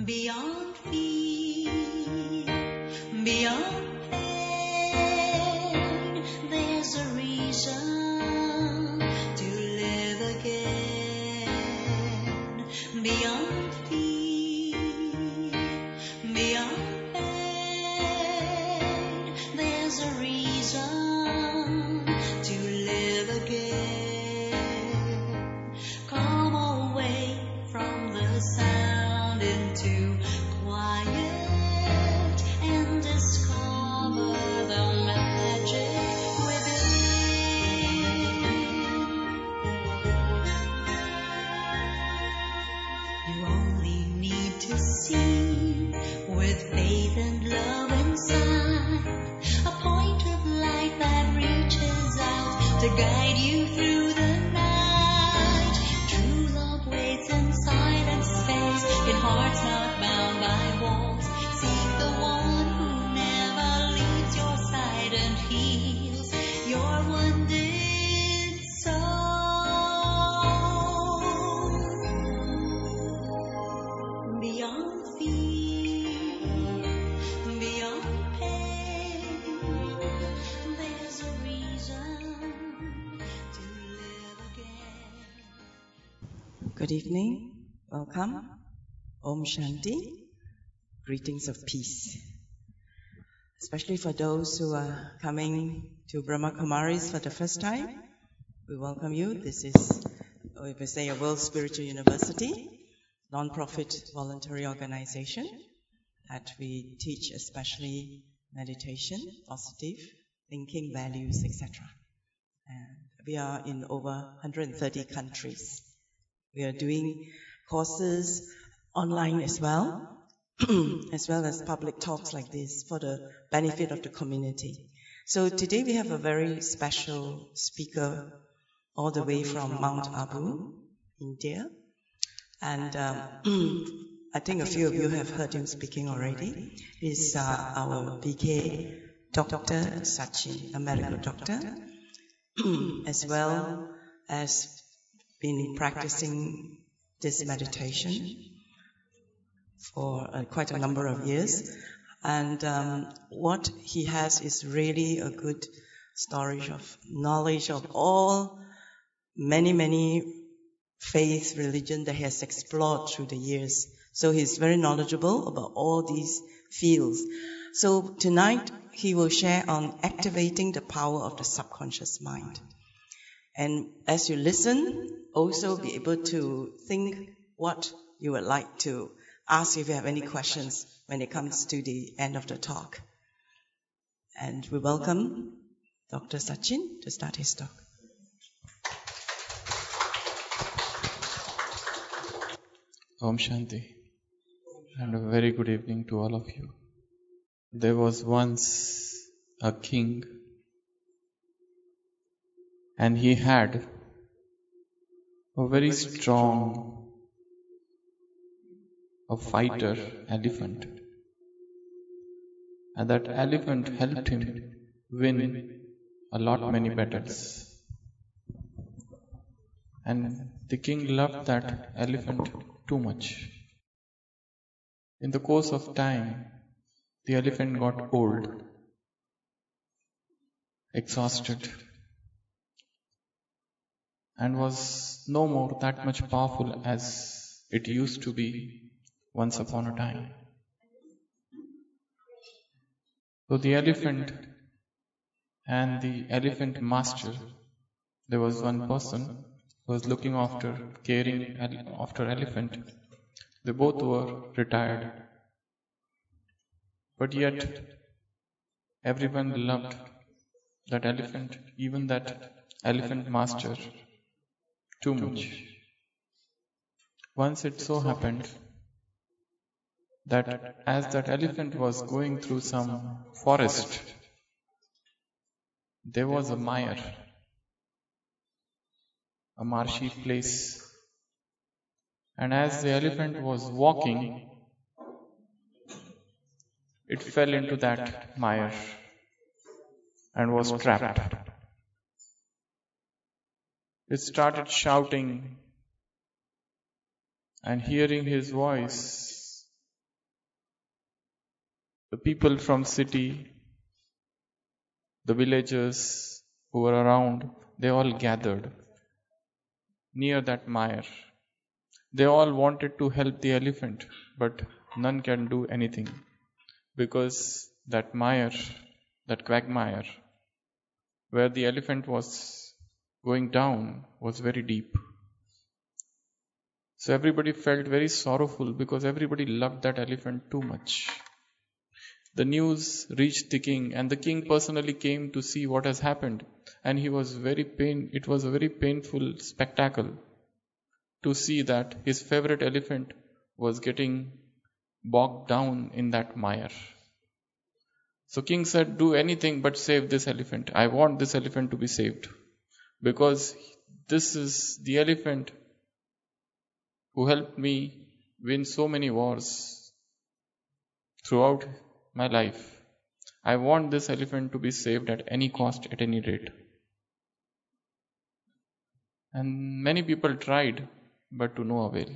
beyond fear, beyond pain. There's a reason to live again. Beyond fear, beyond pain. There's a reason to live again. Come away from the sound into quiet and discover the magic within. You only need to see with faith and love inside, a point of light that reaches out to guide you through the night. True love waits in silent space, in hearts not bound by walls. Seek the one who never leaves your side and heals your wounded soul. Beyond fear, beyond pain, there's a reason to live again. Good evening. Welcome. Om Shanti. Greetings of peace. Especially for those who are coming to Brahma Kumaris for the first time, we welcome you. This is, we say, a World Spiritual University, non-profit voluntary organization that we teach especially meditation, positive thinking, values, etc. And we are in over 130 countries. We are doing courses online as well, as well as public talks like this for the benefit of the community. So today we have a very special speaker all the way from Mount Abu, India. And I think a few of you have heard him speaking already. He's our BK Dr. Sachin, a medical doctor, as well as been practicing this meditation for quite a number of years. And what he has is really a good storage of knowledge of all many faith, religion that he has explored through the years. So he's very knowledgeable about all these fields. So tonight he will share on activating the power of the subconscious mind. And as you listen, also be able to think what you would like to ask if you have any questions when it comes to the end of the talk. And we welcome Dr. Sachin to start his talk. Om Shanti, and a very good evening to all of you. There was once a king, and he had a very strong, a fighter elephant, and that elephant helped him win a lot many battles. And the king loved that elephant too much. In the course of time, the elephant got old, exhausted, and was no more that much powerful as it used to be once upon a time. So the elephant and the elephant master, there was one person who was looking after, caring after elephant. They both were retired. But yet, everyone loved that elephant, even that elephant master, too much. Once it so happened that as that elephant was going through some forest, there was a mire, a marshy place. And as the elephant was walking, it fell into that mire and was trapped. It started shouting, and hearing his voice, The people from city, the villagers who were around, they all gathered near that mire. They all wanted to help the elephant, but none can do anything because that mire, that quagmire, where the elephant was going down, was very deep. So everybody felt very sorrowful because everybody loved that elephant too much. The news reached the king, and the king personally came to see what has happened, and it was a very painful spectacle to see that his favorite elephant was getting bogged down in that mire. So king said, do anything but save this elephant. I want this elephant to be saved, because this is the elephant who helped me win so many wars throughout my life. I want this elephant to be saved at any cost, at any rate. And many people tried, but to no avail.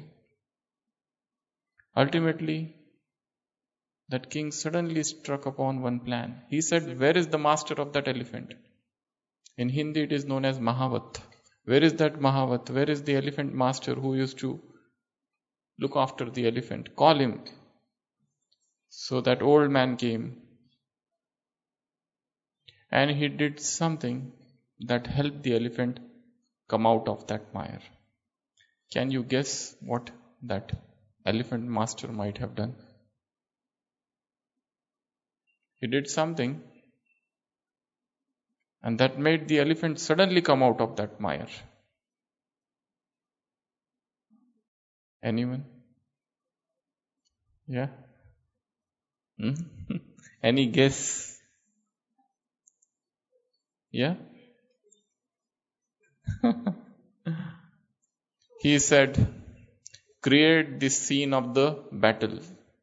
Ultimately, that king suddenly struck upon one plan. He said, where is the master of that elephant? In Hindi it is known as Mahavat. Where is that Mahavat? Where is the elephant master who used to look after the elephant? Call him. So that old man came, and he did something that helped the elephant come out of that mire. Can you guess what that elephant master might have done? He did something, and that made the elephant suddenly come out of that mire. Anyone? Yeah? Any guess? Yeah? He said, create the scene of the battle.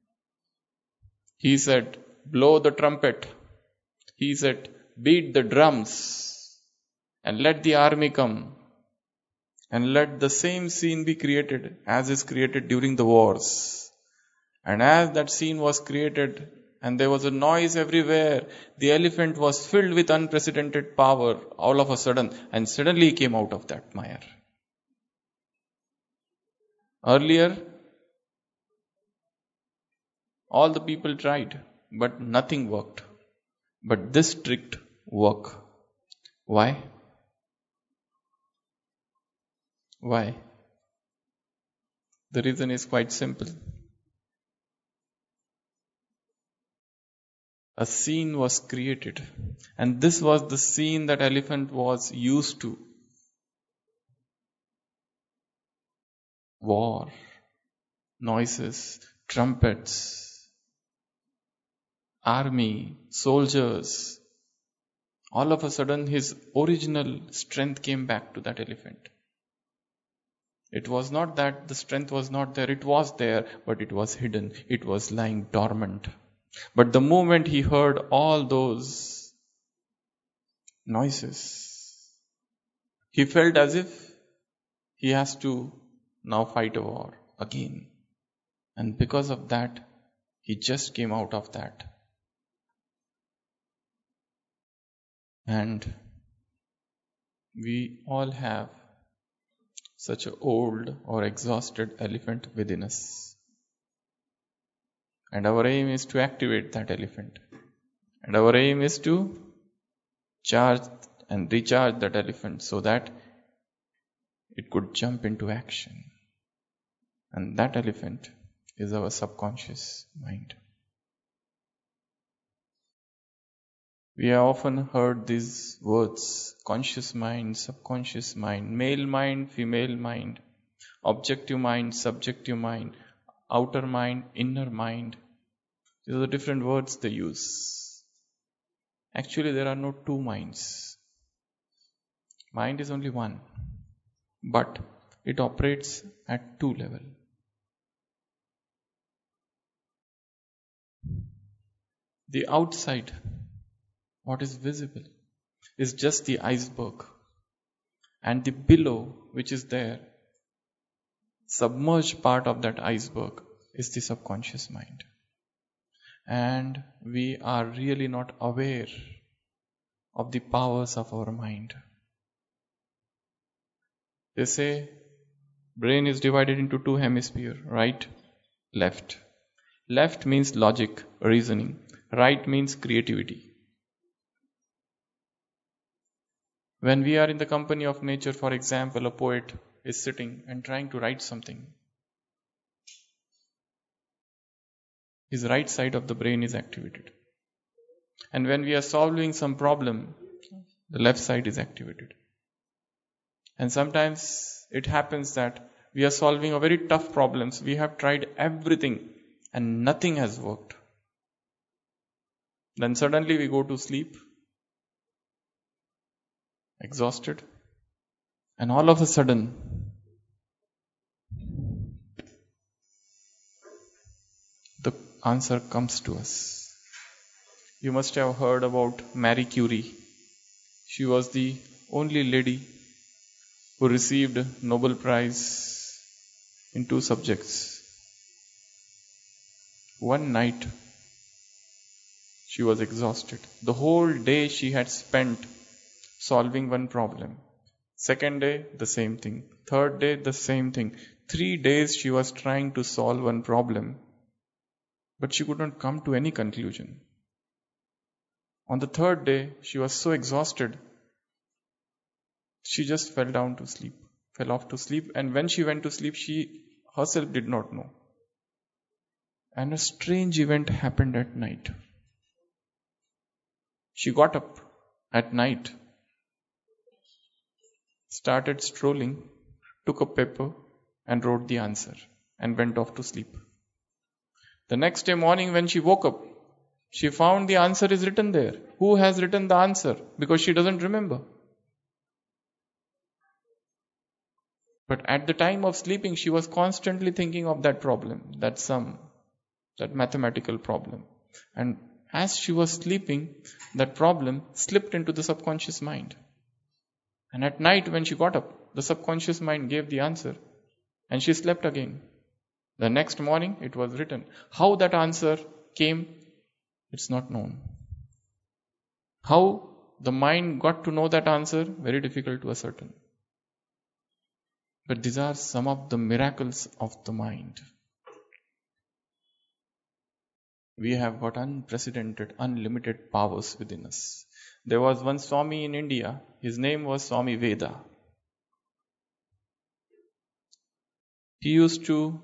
He said, blow the trumpet. He said, beat the drums and let the army come. And let the same scene be created as is created during the wars. And as that scene was created and there was a noise everywhere, the elephant was filled with unprecedented power all of a sudden, and suddenly he came out of that mire. Earlier, all the people tried, but nothing worked. But this trick worked. Why? Why? The reason is quite simple. A scene was created, and this was the scene that elephant was used to. War, noises, trumpets, army, soldiers. All of a sudden his original strength came back to that elephant. It was not that the strength was not there, it was there, but it was hidden, it was lying dormant. But the moment he heard all those noises, he felt as if he has to now fight a war again. And because of that, he just came out of that. And we all have such an old or exhausted elephant within us. And our aim is to activate that elephant. And our aim is to charge and recharge that elephant so that it could jump into action. And that elephant is our subconscious mind. We have often heard these words: conscious mind, subconscious mind, male mind, female mind, objective mind, subjective mind, outer mind, inner mind. These are the different words they use. Actually, there are no two minds. Mind is only one, but it operates at two levels. The outside, what is visible, is just the iceberg, and the below, which is there, submerged part of that iceberg, is the subconscious mind. and we are really not aware of the powers of our mind. They say brain is divided into two hemispheres, right, left. Left means logic, reasoning. Right means creativity. When we are in the company of nature, for example, a poet is sitting and trying to write something. His right side of the brain is activated. And when we are solving some problem, the left side is activated. And sometimes it happens that we are solving a very tough problems. We have tried everything and nothing has worked. Then suddenly we go to sleep, exhausted, and all of a sudden the answer comes to us. You must have heard about Marie Curie. She was the only lady who received Nobel Prize in two subjects. One night she was exhausted. The whole day she had spent solving one problem. Second day, the same thing. Third day, the same thing. 3 days she was trying to solve one problem, but she could not come to any conclusion. On the third day, she was so exhausted, she just fell off to sleep, and when she went to sleep, she herself did not know. And a strange event happened at night. She got up at night, started strolling, took a paper and wrote the answer and went off to sleep. The next day morning when she woke up, she found the answer is written there. Who has written the answer? Because she doesn't remember. But at the time of sleeping, she was constantly thinking of that problem, that sum, that mathematical problem. And as she was sleeping, that problem slipped into the subconscious mind. And at night when she got up, the subconscious mind gave the answer and she slept again. The next morning it was written. How that answer came, it's not known. How the mind got to know that answer, very difficult to ascertain. But these are some of the miracles of the mind. We have got unprecedented, unlimited powers within us. There was one Swami in India. His name was Swami Veda. He used to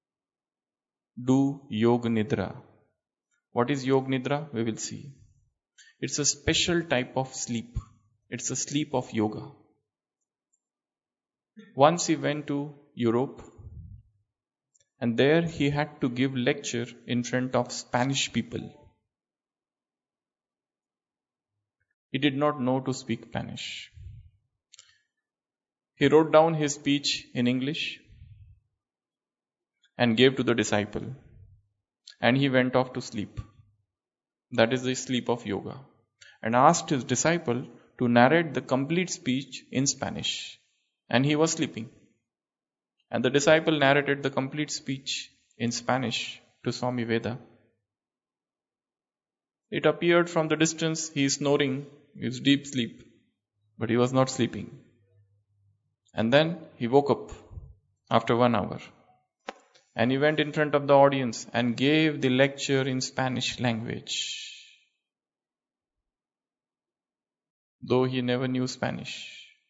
do Yoga Nidra. What is Yoga Nidra? We will see. It's a special type of sleep. It's a sleep of yoga. Once he went to Europe, and there he had to give lecture in front of Spanish people. He did not know to speak Spanish. He wrote down his speech in English and gave to the disciple. And he went off to sleep. That is the sleep of yoga. And asked his disciple to narrate the complete speech in Spanish. And he was sleeping. And the disciple narrated the complete speech in Spanish to Swami Veda. It appeared from the distance he is snoring, he is deep sleep, but he was not sleeping. And then he woke up after 1 hour. And he went in front of the audience and gave the lecture in Spanish language. Though he never knew Spanish.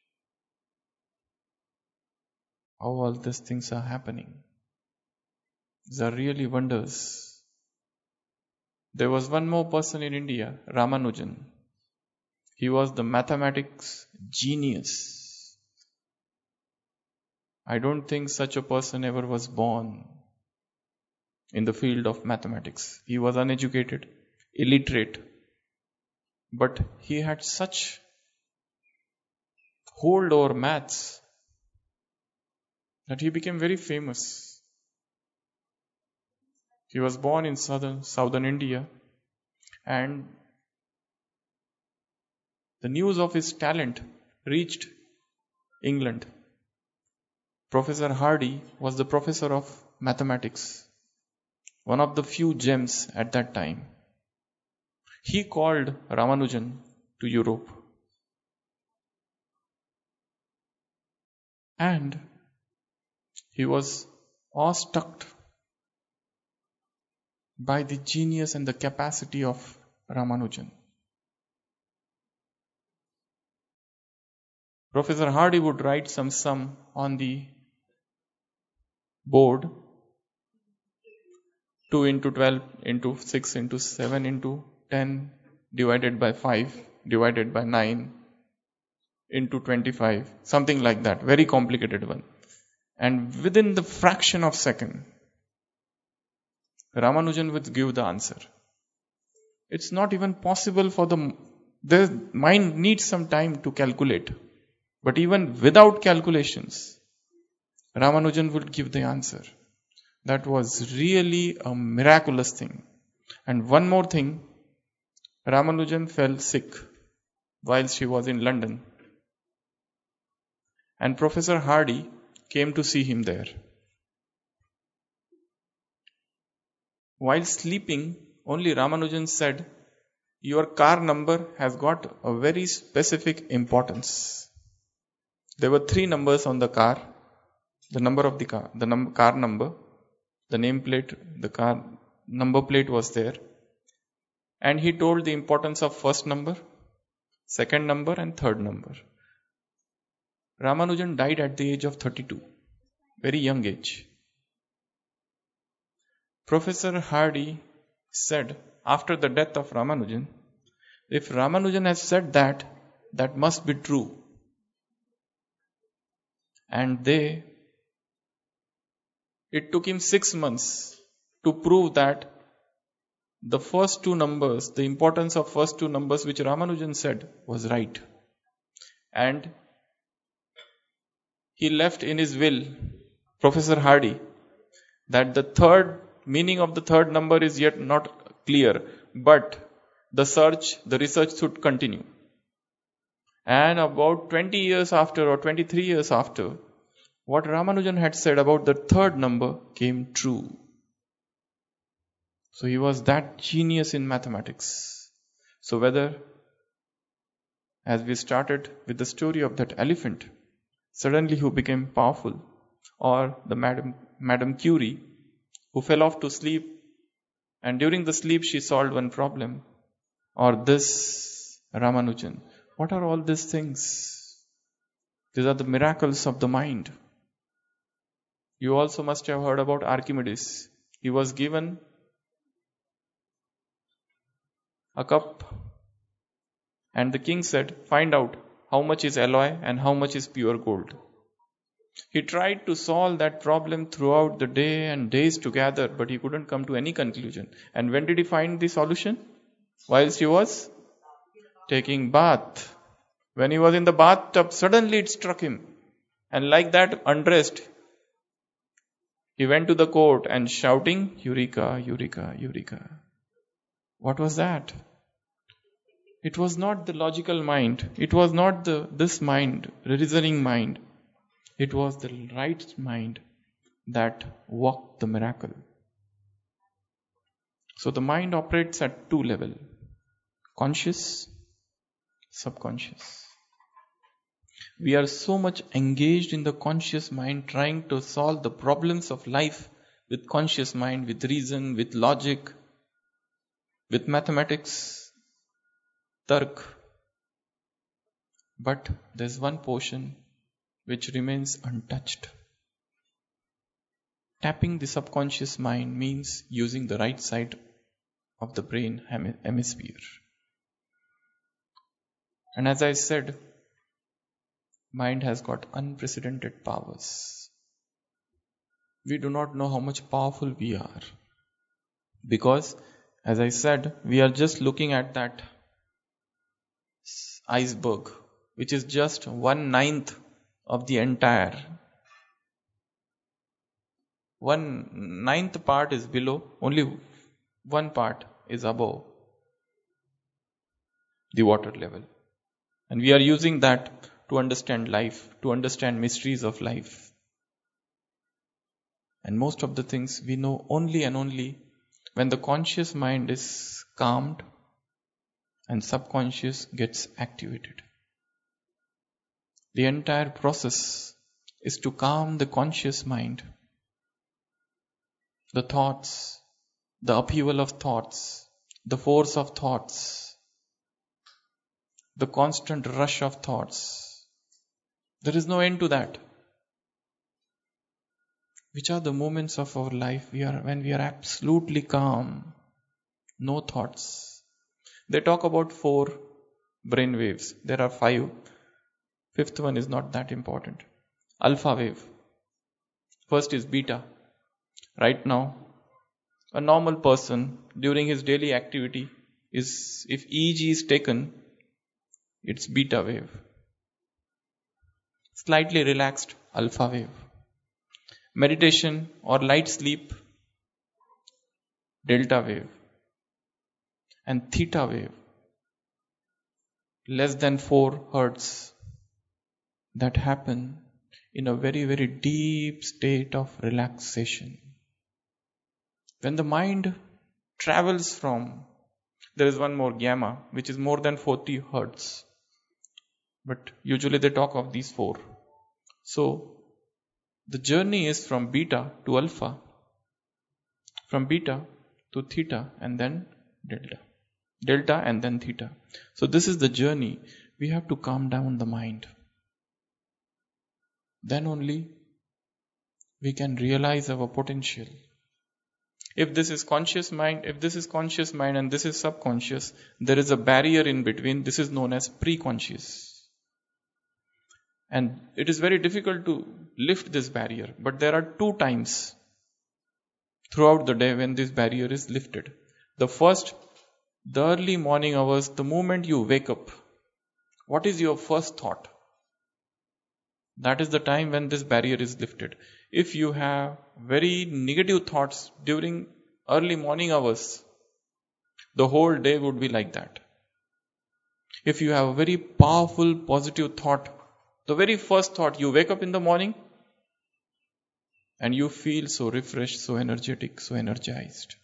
How all these things are happening. These are really wonders. There was one more person in India, Ramanujan. He was the mathematics genius. I don't think such a person ever was born in the field of mathematics. He was uneducated, illiterate. But he had such hold over maths that he became very famous. He was born in southern India, and the news of his talent reached England. Professor Hardy was the professor of mathematics, one of the few gems at that time. He called Ramanujan to Europe. And he was awestruck by the genius and the capacity of Ramanujan. Professor Hardy would write some sum on the board, 2 into 12 into 6 into 7 into 10 divided by 5 divided by 9 into 25, something like that, very complicated one. And within the fraction of a second, Ramanujan would give the answer. It's not even possible for the mind needs some time to calculate. But even without calculations, Ramanujan would give the answer. That was really a miraculous thing. And one more thing, Ramanujan fell sick while she was in London. And Professor Hardy came to see him there. While sleeping, only Ramanujan said, "Your car number has got a very specific importance." There were 3 numbers on the car. The number of the car, car number, the name plate, the car number plate was there. And he told the importance of first number, second number and third number. Ramanujan died at the age of 32, very young age. Professor Hardy said after the death of Ramanujan, if Ramanujan has said that, that must be true. And it took him 6 months to prove that the first 2 numbers, the importance of first 2 numbers which Ramanujan said was right. And he left in his will, Professor Hardy, that the third meaning of the third number is yet not clear, but the research should continue. And about 20 years after or 23 years after, what Ramanujan had said about the third number came true. So he was that genius in mathematics. So whether, as we started with the story of that elephant, suddenly who became powerful, or the Madame Curie, who fell off to sleep, and during the sleep she solved one problem, or this Ramanujan. What are all these things? These are the miracles of the mind. You also must have heard about Archimedes. He was given a cup and the king said, find out how much is alloy and how much is pure gold. He tried to solve that problem throughout the day and days together, but he couldn't come to any conclusion. And when did he find the solution? Whilst he was taking bath. When he was in the bathtub, suddenly it struck him. And like that, undressed, he went to the court and shouting, Eureka, Eureka, Eureka. What was that? It was not the logical mind. It was not this mind, reasoning mind. It was the right mind that worked the miracle. So the mind operates at 2 levels. Conscious, subconscious. We are so much engaged in the conscious mind, trying to solve the problems of life with conscious mind, with reason, with logic, with mathematics, tark. But there's one portion which remains untouched. Tapping the subconscious mind means using the right side of the brain hemisphere. And as I said, mind has got unprecedented powers. We do not know how much powerful we are. Because, as I said, we are just looking at that iceberg, which is just 1/9 of the entire. 1/9 part is below, only one part is above the water level. And we are using that to understand life, to understand mysteries of life. And most of the things we know only and only when the conscious mind is calmed and subconscious gets activated. The entire process is to calm the conscious mind, the thoughts, the upheaval of thoughts, the force of thoughts, the constant rush of thoughts. There is no end to that. Which are the moments of our life when we are absolutely calm, no thoughts. They talk about 4 brain waves. There are 5. 5th one is not that important. Alpha wave. First is beta. Right now, a normal person during his daily activity is, if EEG is taken, it's beta wave. Slightly relaxed alpha wave. Meditation or light sleep, delta wave. And theta wave, less than 4 hertz, that happen in a very, very deep state of relaxation. When the mind travels from, there is one more gamma, which is more than 40 hertz. But usually they talk of these 4. So, the journey is from beta to alpha, from beta to theta, and then delta. Delta and then theta. So this is the journey. We have to calm down the mind. Then only we can realize our potential. If this is conscious mind and this is subconscious, there is a barrier in between. This is known as pre-conscious. And it is very difficult to lift this barrier. But there are 2 times throughout the day when this barrier is lifted. The first, the early morning hours, the moment you wake up, what is your first thought? That is the time when this barrier is lifted. If you have very negative thoughts during early morning hours, the whole day would be like that. If you have a very powerful positive thought, the very first thought, you wake up in the morning and you feel so refreshed, so energetic, so energized.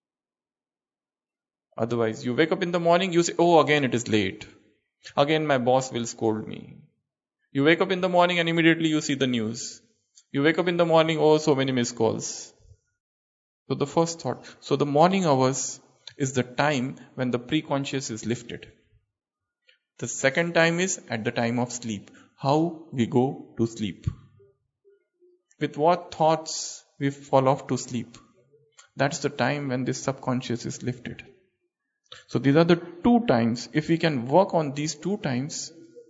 Otherwise, you wake up in the morning, you say, oh, again it is late. Again my boss will scold me. You wake up in the morning and immediately you see the news. You wake up in the morning, oh, so many missed calls. So the first thought. So the morning hours is the time when the pre-conscious is lifted. The second time is at the time of sleep. How we go to sleep. With what thoughts we fall off to sleep. That's the time when this subconscious is lifted. So these are the 2 times. If we can work on these 2 times,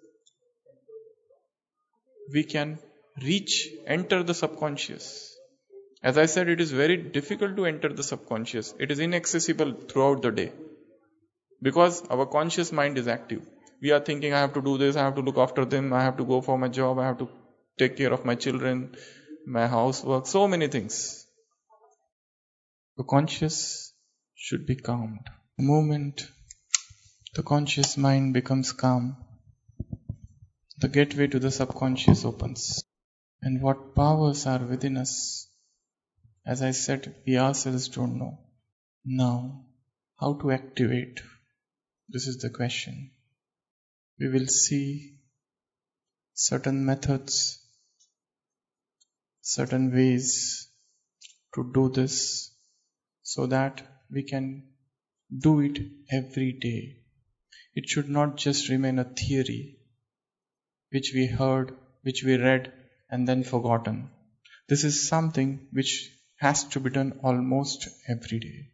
we can enter the subconscious. As I said, it is very difficult to enter the subconscious. It is inaccessible throughout the day. Because our conscious mind is active. We are thinking, I have to do this, I have to look after them, I have to go for my job, I have to take care of my children, my housework, so many things. The conscious should be calmed. The moment the conscious mind becomes calm, the gateway to the subconscious opens. And what powers are within us, as I said, we ourselves don't know. Now, how to activate? This is the question. We will see certain methods, certain ways to do this so that we can do it every day. It should not just remain a theory which we heard, which we read and then forgotten. This is something which has to be done almost every day.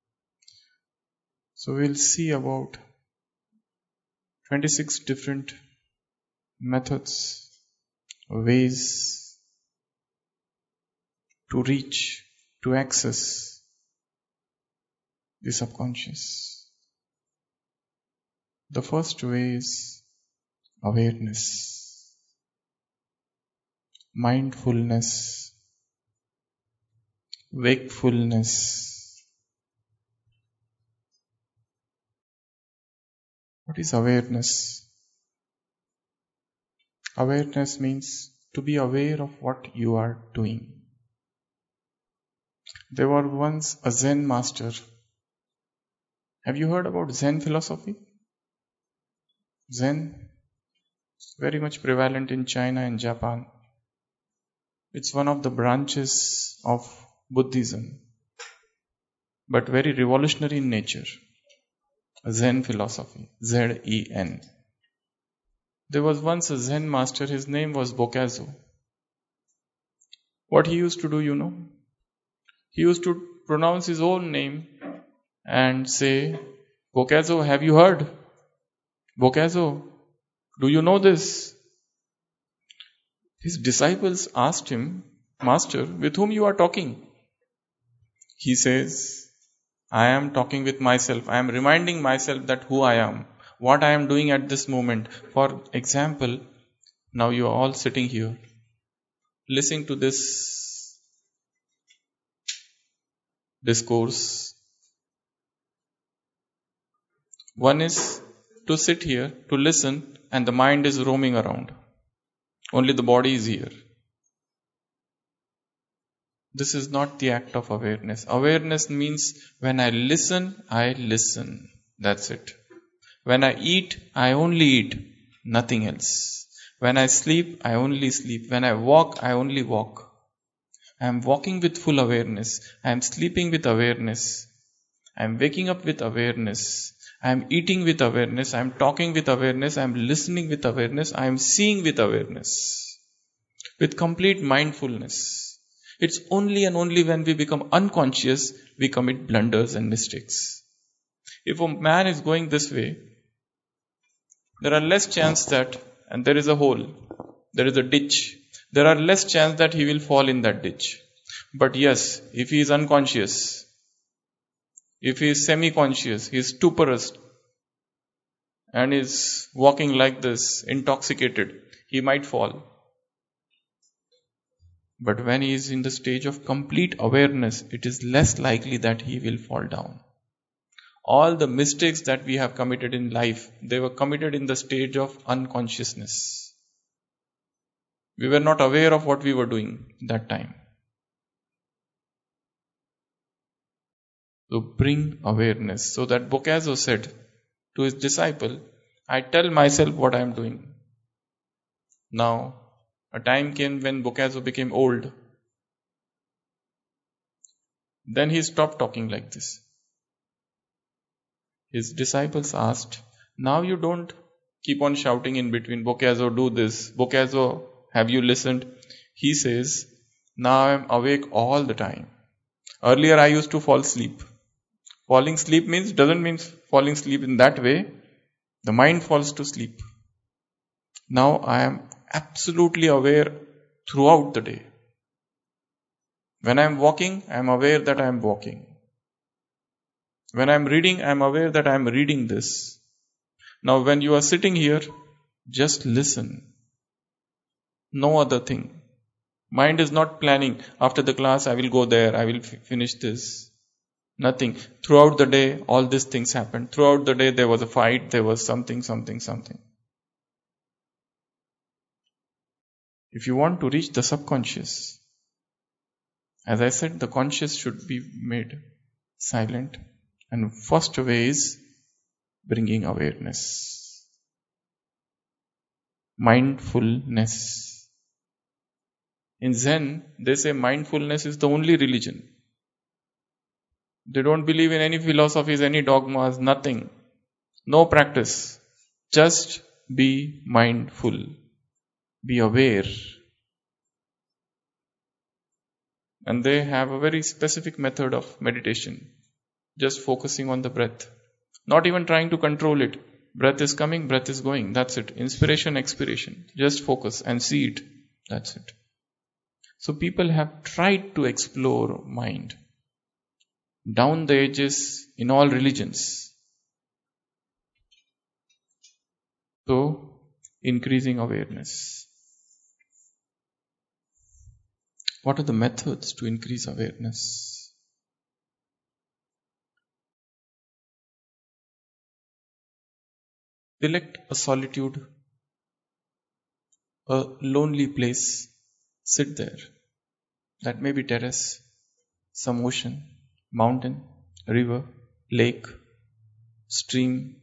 So we'll see about 26 different methods, ways to reach, to access the subconscious. The first way is awareness, mindfulness, wakefulness. What is awareness? Awareness means to be aware of what you are doing. There was once a Zen master. Have you heard about Zen philosophy? Zen, very much prevalent in China and Japan. It's one of the branches of Buddhism, but very revolutionary in nature. Zen philosophy, Z-E-N. There was once a Zen master, his name was Bokazo. What he used to do, you know? He used to pronounce his own name and say, Bokazo, have you heard? Bokazo, do you know this? His disciples asked him, Master, with whom you are talking? He says, I am talking with myself. I am reminding myself that who I am, what I am doing at this moment. For example, now you are all sitting here, listening to this discourse. One is to sit here, to listen, and the mind is roaming around. Only the body is here. This is not the act of awareness. Awareness means when I listen, I listen. That's it. When I eat, I only eat, nothing else. When I sleep, I only sleep. When I walk, I only walk. I am walking with full awareness. I am sleeping with awareness. I am waking up with awareness. I am eating with awareness. I am talking with awareness. I am listening with awareness. I am seeing with awareness. With complete mindfulness. It's only and only when we become unconscious, we commit blunders and mistakes. If a man is going this way, there are less chance that, and there is a hole, there is a ditch, there are less chance that he will fall in that ditch. But yes, if he is unconscious, if he is semi-conscious, he is stuporous, and is walking like this, intoxicated, he might fall. But when he is in the stage of complete awareness, it is less likely that he will fall down. All the mistakes that we have committed in life, they were committed in the stage of unconsciousness. We were not aware of what we were doing that time. So bring awareness. So that Bokazo said to his disciple, I tell myself what I am doing. Now, a time came when Bokazo became old. Then he stopped talking like this. His disciples asked, now you don't keep on shouting in between, Bokazo, do this. Bokazo, have you listened? He says, now I am awake all the time. Earlier I used to fall asleep. Falling asleep doesn't mean falling asleep in that way. The mind falls to sleep. Now I am absolutely aware throughout the day. When I am walking, I am aware that I am walking. When I am reading, I am aware that I am reading this. Now when you are sitting here, just listen. No other thing. Mind is not planning, after the class I will go there, I will finish this. Nothing. Throughout the day, all these things happened. Throughout the day, there was a fight, there was something. If you want to reach the subconscious, as I said, the conscious should be made silent. And first way is bringing awareness. Mindfulness. In Zen, they say mindfulness is the only religion. They don't believe in any philosophies, any dogmas, nothing. No practice. Just be mindful. Be aware. And they have a very specific method of meditation. Just focusing on the breath. Not even trying to control it. Breath is coming, breath is going. That's it. Inspiration, expiration. Just focus and see it. That's it. So people have tried to explore mind. Down the edges in all religions. So, increasing awareness. What are the methods to increase awareness? Select a solitude, a lonely place. Sit there. That may be terrace. some ocean, mountain, river, lake, stream,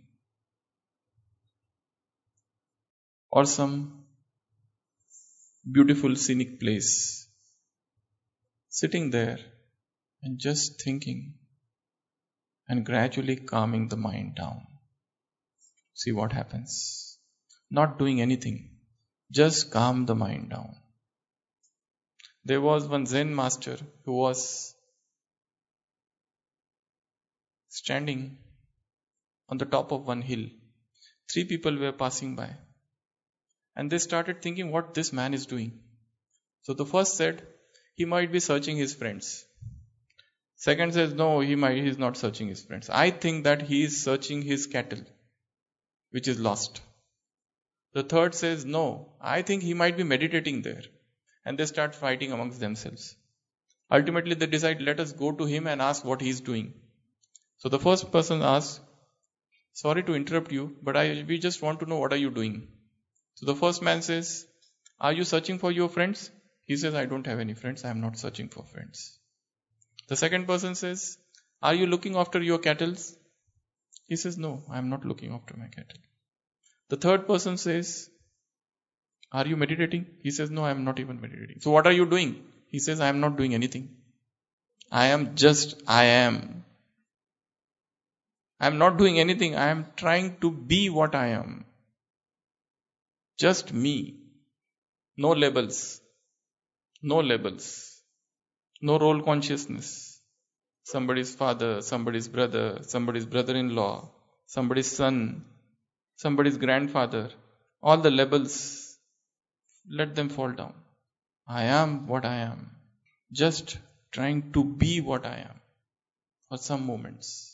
or some beautiful scenic place, sitting there and just thinking and gradually calming the mind down. See what happens. Not doing anything, just calm the mind down. There was one Zen master who was standing on the top of one hill. 3 people were passing by, and they started thinking what this man is doing. So the first said, he might be searching his friends. Second says, no, he is not searching his friends. I think that he is searching his cattle, which is lost. The third says, no, I think he might be meditating there. And they start fighting amongst themselves. Ultimately, they decide, let us go to him and ask what he is doing. So the first person asks, sorry to interrupt you, but we just want to know what are you doing. So the first man says, are you searching for your friends? He says, I don't have any friends. I am not searching for friends. The second person says, are you looking after your cattle? He says, no, I am not looking after my cattle. The third person says, are you meditating? He says, no, I am not even meditating. So what are you doing? He says, I am not doing anything. I am. I am not doing anything. I am trying to be what I am. Just me. No labels. No role consciousness. Somebody's father, somebody's brother, somebody's brother-in-law, somebody's son, somebody's grandfather. All the labels, let them fall down. I am what I am. Just trying to be what I am for some moments.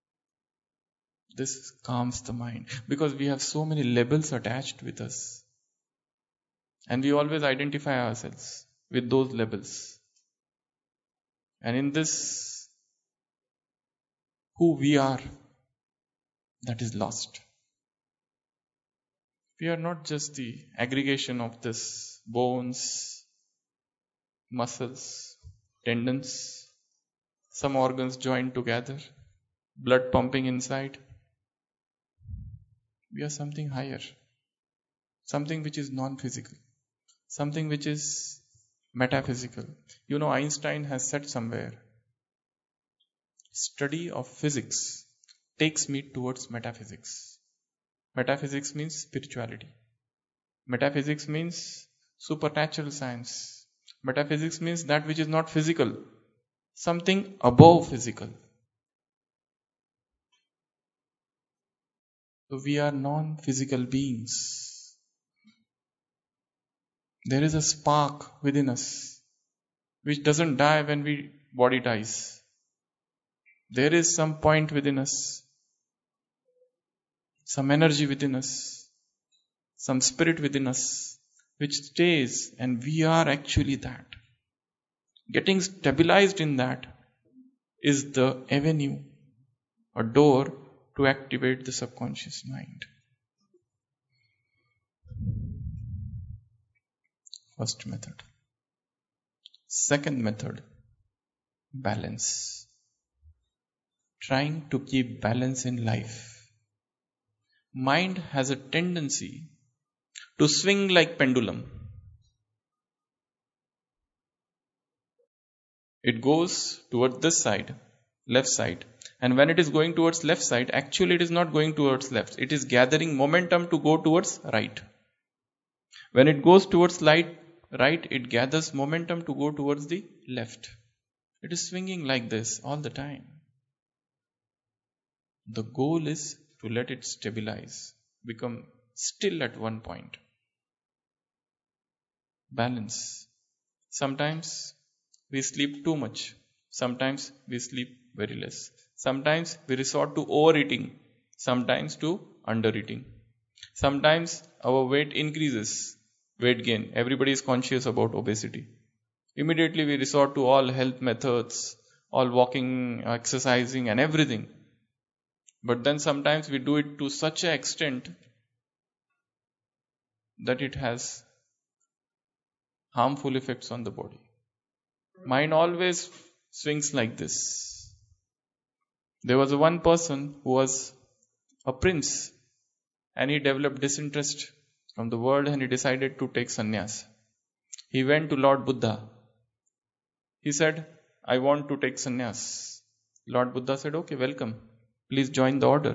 This calms the mind because we have so many labels attached with us. And we always identify ourselves with those labels. And in this, who we are, that is lost. We are not just the aggregation of this bones, muscles, tendons, some organs joined together, blood pumping inside. We are something higher, something which is non-physical, something which is metaphysical. You know, Einstein has said somewhere, study of physics takes me towards metaphysics. Metaphysics means spirituality. Metaphysics means supernatural science. Metaphysics means that which is not physical, something above physical. So we are non-physical beings. There is a spark within us which doesn't die when body dies. There is some point within us, some energy within us, some spirit within us which stays, and we are actually that. Getting stabilized in that is the avenue, a door to activate the subconscious mind. First method. Second method, balance. Trying to keep balance in life. Mind has a tendency to swing like pendulum. It goes towards this side, left side. And when it is going towards left side, actually it is not going towards left. It is gathering momentum to go towards right. When it goes towards right, it gathers momentum to go towards the left. It is swinging like this all the time. The goal is to let it stabilize, become still at one point. Balance. Sometimes we sleep too much. Sometimes we sleep very less. Sometimes we resort to overeating. Sometimes to undereating. Sometimes our weight increases. Weight gain. Everybody is conscious about obesity. Immediately we resort to all health methods, all walking, exercising and everything. But then sometimes we do it to such an extent that it has harmful effects on the body. Mind always swings like this. There was one person who was a prince, and he developed disinterest from the world, and he decided to take sannyas. He went to Lord Buddha. He said, I want to take sannyas. Lord Buddha said, okay, welcome. Please join the order.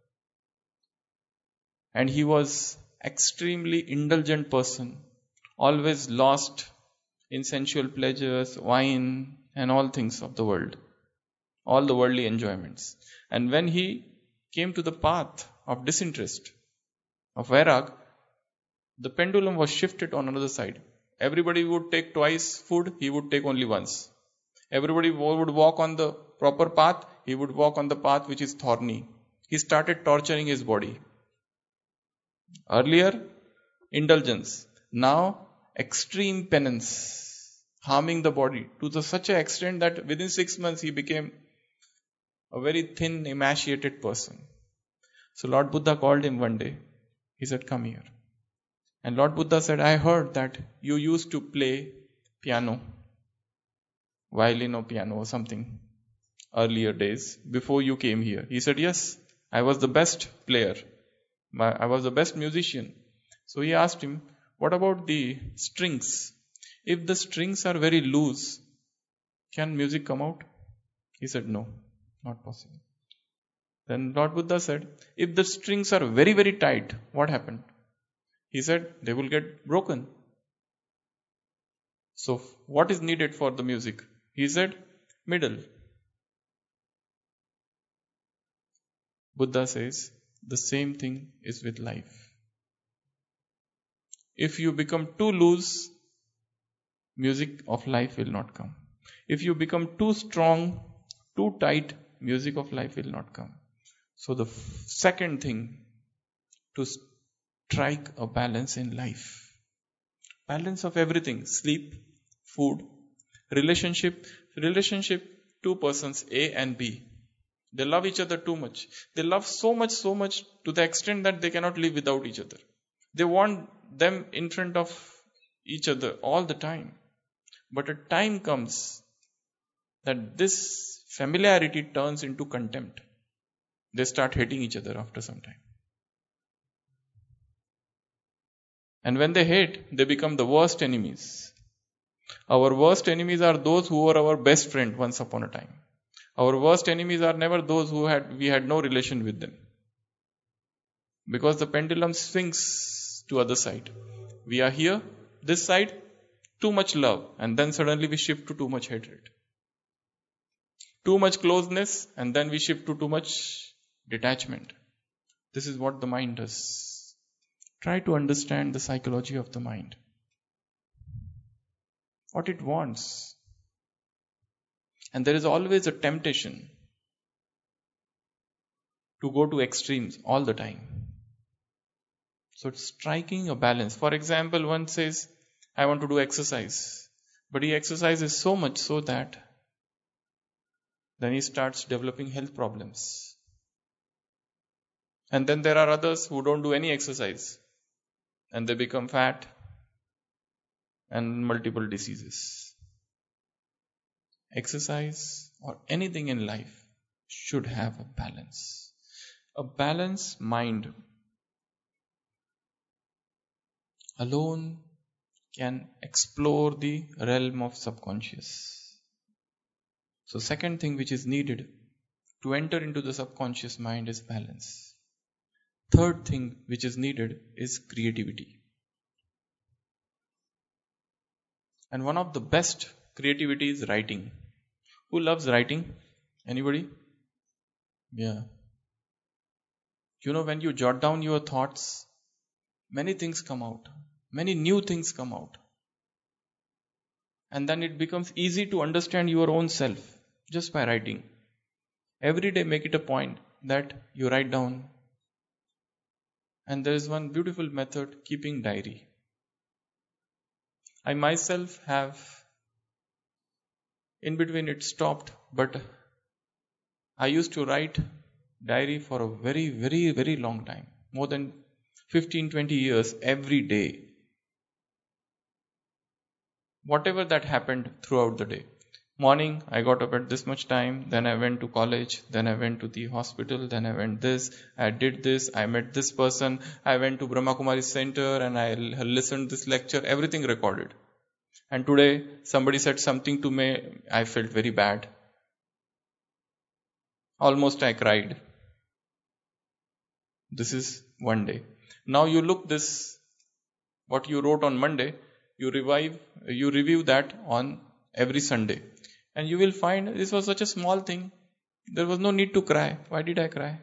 And he was extremely indulgent person, always lost in sensual pleasures, wine, and all things of the world, all the worldly enjoyments. And when he came to the path of disinterest, of Vairag, the pendulum was shifted on another side. Everybody would take twice food, he would take only once. Everybody would walk on the proper path, he would walk on the path which is thorny. He started torturing his body. Earlier, indulgence. Now, extreme penance, harming the body to such an extent that within 6 months he became a very thin, emaciated person. So Lord Buddha called him one day. He said, come here. And Lord Buddha said, I heard that you used to play piano, violin or piano or something, earlier days, before you came here. He said, yes, I was the best player. I was the best musician. So he asked him, what about the strings? If the strings are very loose, can music come out? He said, no, not possible. Then Lord Buddha said, if the strings are very, very tight, what happened? He said, they will get broken. So what is needed for the music? He said, middle. Buddha says, the same thing is with life. If you become too loose, music of life will not come. If you become too strong, too tight, music of life will not come. So the second thing, to strike a balance in life. Balance of everything, sleep, food, relationship, two persons, A and B. They love each other too much. They love so much to the extent that they cannot live without each other. They want them in front of each other all the time. But a time comes that this familiarity turns into contempt. They start hating each other after some time. And when they hate, they become the worst enemies. Our worst enemies are those who were our best friend once upon a time. Our worst enemies are never those we had no relation with them. Because the pendulum swings to other side. We are here, this side, too much love, and then suddenly we shift to too much hatred. Too much closeness, and then we shift to too much detachment. This is what the mind does. Try to understand the psychology of the mind. What it wants. And there is always a temptation to go to extremes all the time. So it's striking a balance. For example, one says, I want to do exercise. But he exercises so much so that then he starts developing health problems. And then there are others who don't do any exercise. And they become fat and multiple diseases. Exercise or anything in life should have a balance. A balanced mind alone can explore the realm of subconscious. So second thing which is needed to enter into the subconscious mind is balance. Third thing which is needed is creativity. And one of the best creativity is writing. Who loves writing? Anybody? Yeah. You know, when you jot down your thoughts, many things come out. Many new things come out. And then it becomes easy to understand your own self just by writing. Every day make it a point that you write down. And there is one beautiful method, keeping diary. I myself have, in between it stopped, but I used to write diary for a very, very, very long time. More than 15-20 years every day. Whatever that happened throughout the day. Morning, I got up at this much time, then I went to college, then I went to the hospital, then I went this, I did this, I met this person, I went to Brahma Kumari Center and I listened this lecture, everything recorded. And today, somebody said something to me, I felt very bad. Almost I cried. This is one day. Now you look this, what you wrote on Monday, you review that on every Sunday. And you will find this was such a small thing. There was no need to cry. Why did I cry?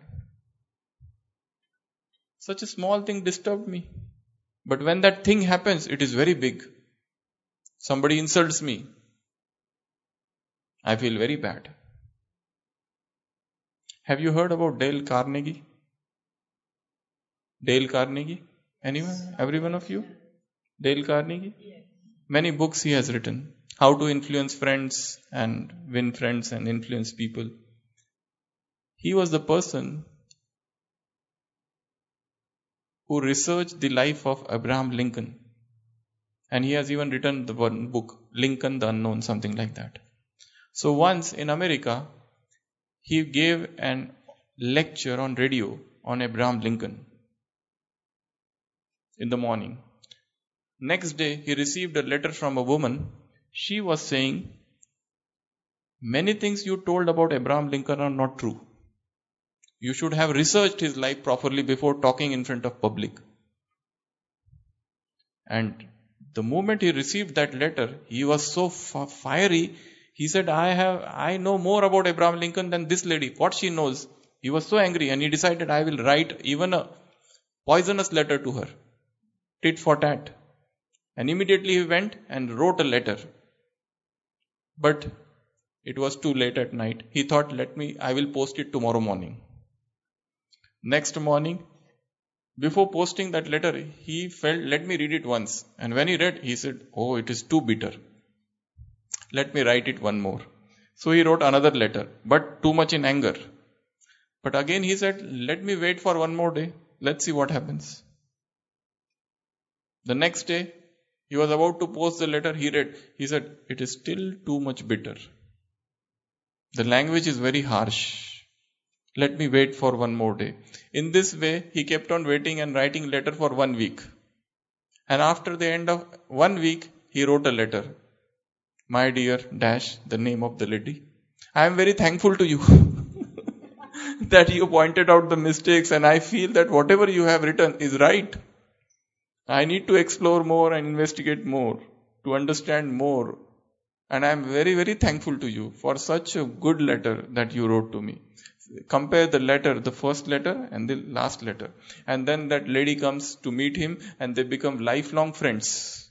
Such a small thing disturbed me. But when that thing happens, it is very big. Somebody insults me. I feel very bad. Have you heard about Dale Carnegie? Dale Carnegie? Anyone? Every one of you? Dale Carnegie? Many books he has written. How to influence friends and win friends and influence people. He was the person who researched the life of Abraham Lincoln. And he has even written the one book, Lincoln the Unknown, something like that. So once in America, he gave a lecture on radio on Abraham Lincoln in the morning. Next day, he received a letter from a woman. She was saying, many things you told about Abraham Lincoln are not true. You should have researched his life properly before talking in front of public. And the moment he received that letter, he was so fiery. He said, I know more about Abraham Lincoln than this lady. What she knows. He was so angry and he decided, I will write even a poisonous letter to her. Tit for tat. And immediately he went and wrote a letter. But it was too late at night. He thought, I will post it tomorrow morning. Next morning, before posting that letter, he felt, let me read it once. And when he read, he said, oh, it is too bitter. Let me write it one more. So he wrote another letter, but too much in anger. But again he said, let me wait for one more day. Let's see what happens. The next day, he was about to post the letter. He read. He said, it is still too much bitter. The language is very harsh. Let me wait for one more day. In this way, he kept on waiting and writing letter for 1 week. And after the end of 1 week, he wrote a letter. My dear dash, the name of the lady. I am very thankful to you that you pointed out the mistakes, and I feel that whatever you have written is right. I need to explore more and investigate more, to understand more. And I am very, very thankful to you for such a good letter that you wrote to me. Compare the letter, the first letter and the last letter. And then that lady comes to meet him and they become lifelong friends.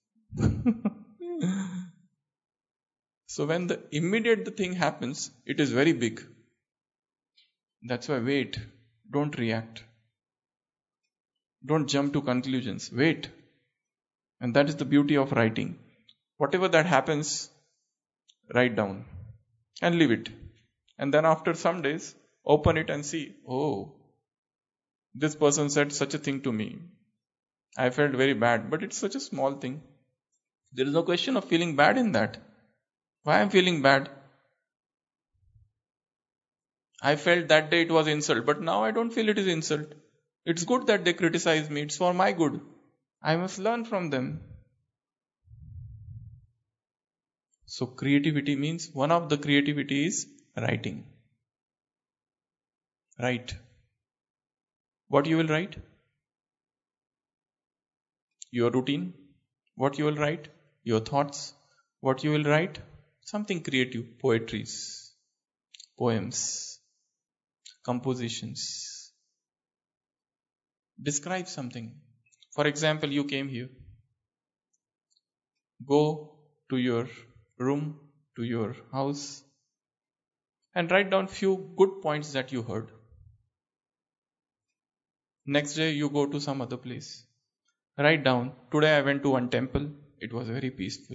So when the immediate thing happens, it is very big. That's why wait. Don't react. Don't jump to conclusions. Wait. And that is the beauty of writing. Whatever that happens, write down and leave it. And then after some days, open it and see, oh, this person said such a thing to me. I felt very bad, but it's such a small thing. There is no question of feeling bad in that. Why I'm feeling bad? I felt that day it was insult, but now I don't feel it is insult. It's good that they criticize me. It's for my good. I must learn from them. So creativity means, one of the creativity is writing. Write. What you will write? Your routine. What you will write? Your thoughts. What you will write? Something creative. Poetries, poems, compositions. Describe something. For example, you came here. Go to your room, to your house, and write down few good points that you heard. Next day you go to some other place. Write down, today I went to one temple, it was very peaceful.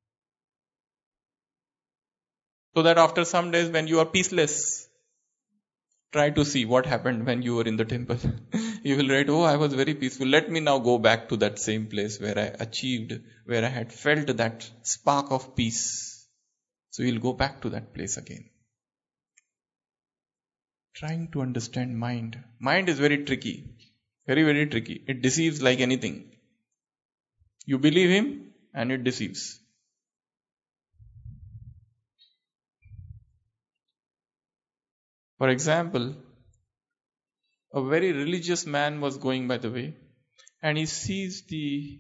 So that after some days when you are peaceless, try to see what happened when you were in the temple. You will write, oh, I was very peaceful. Let me now go back to that same place where I achieved, where I had felt that spark of peace. So he'll go back to that place again. Trying to understand mind. Mind is very tricky. Very, very tricky. It deceives like anything. You believe him and it deceives. For example, a very religious man was going by the way and he sees the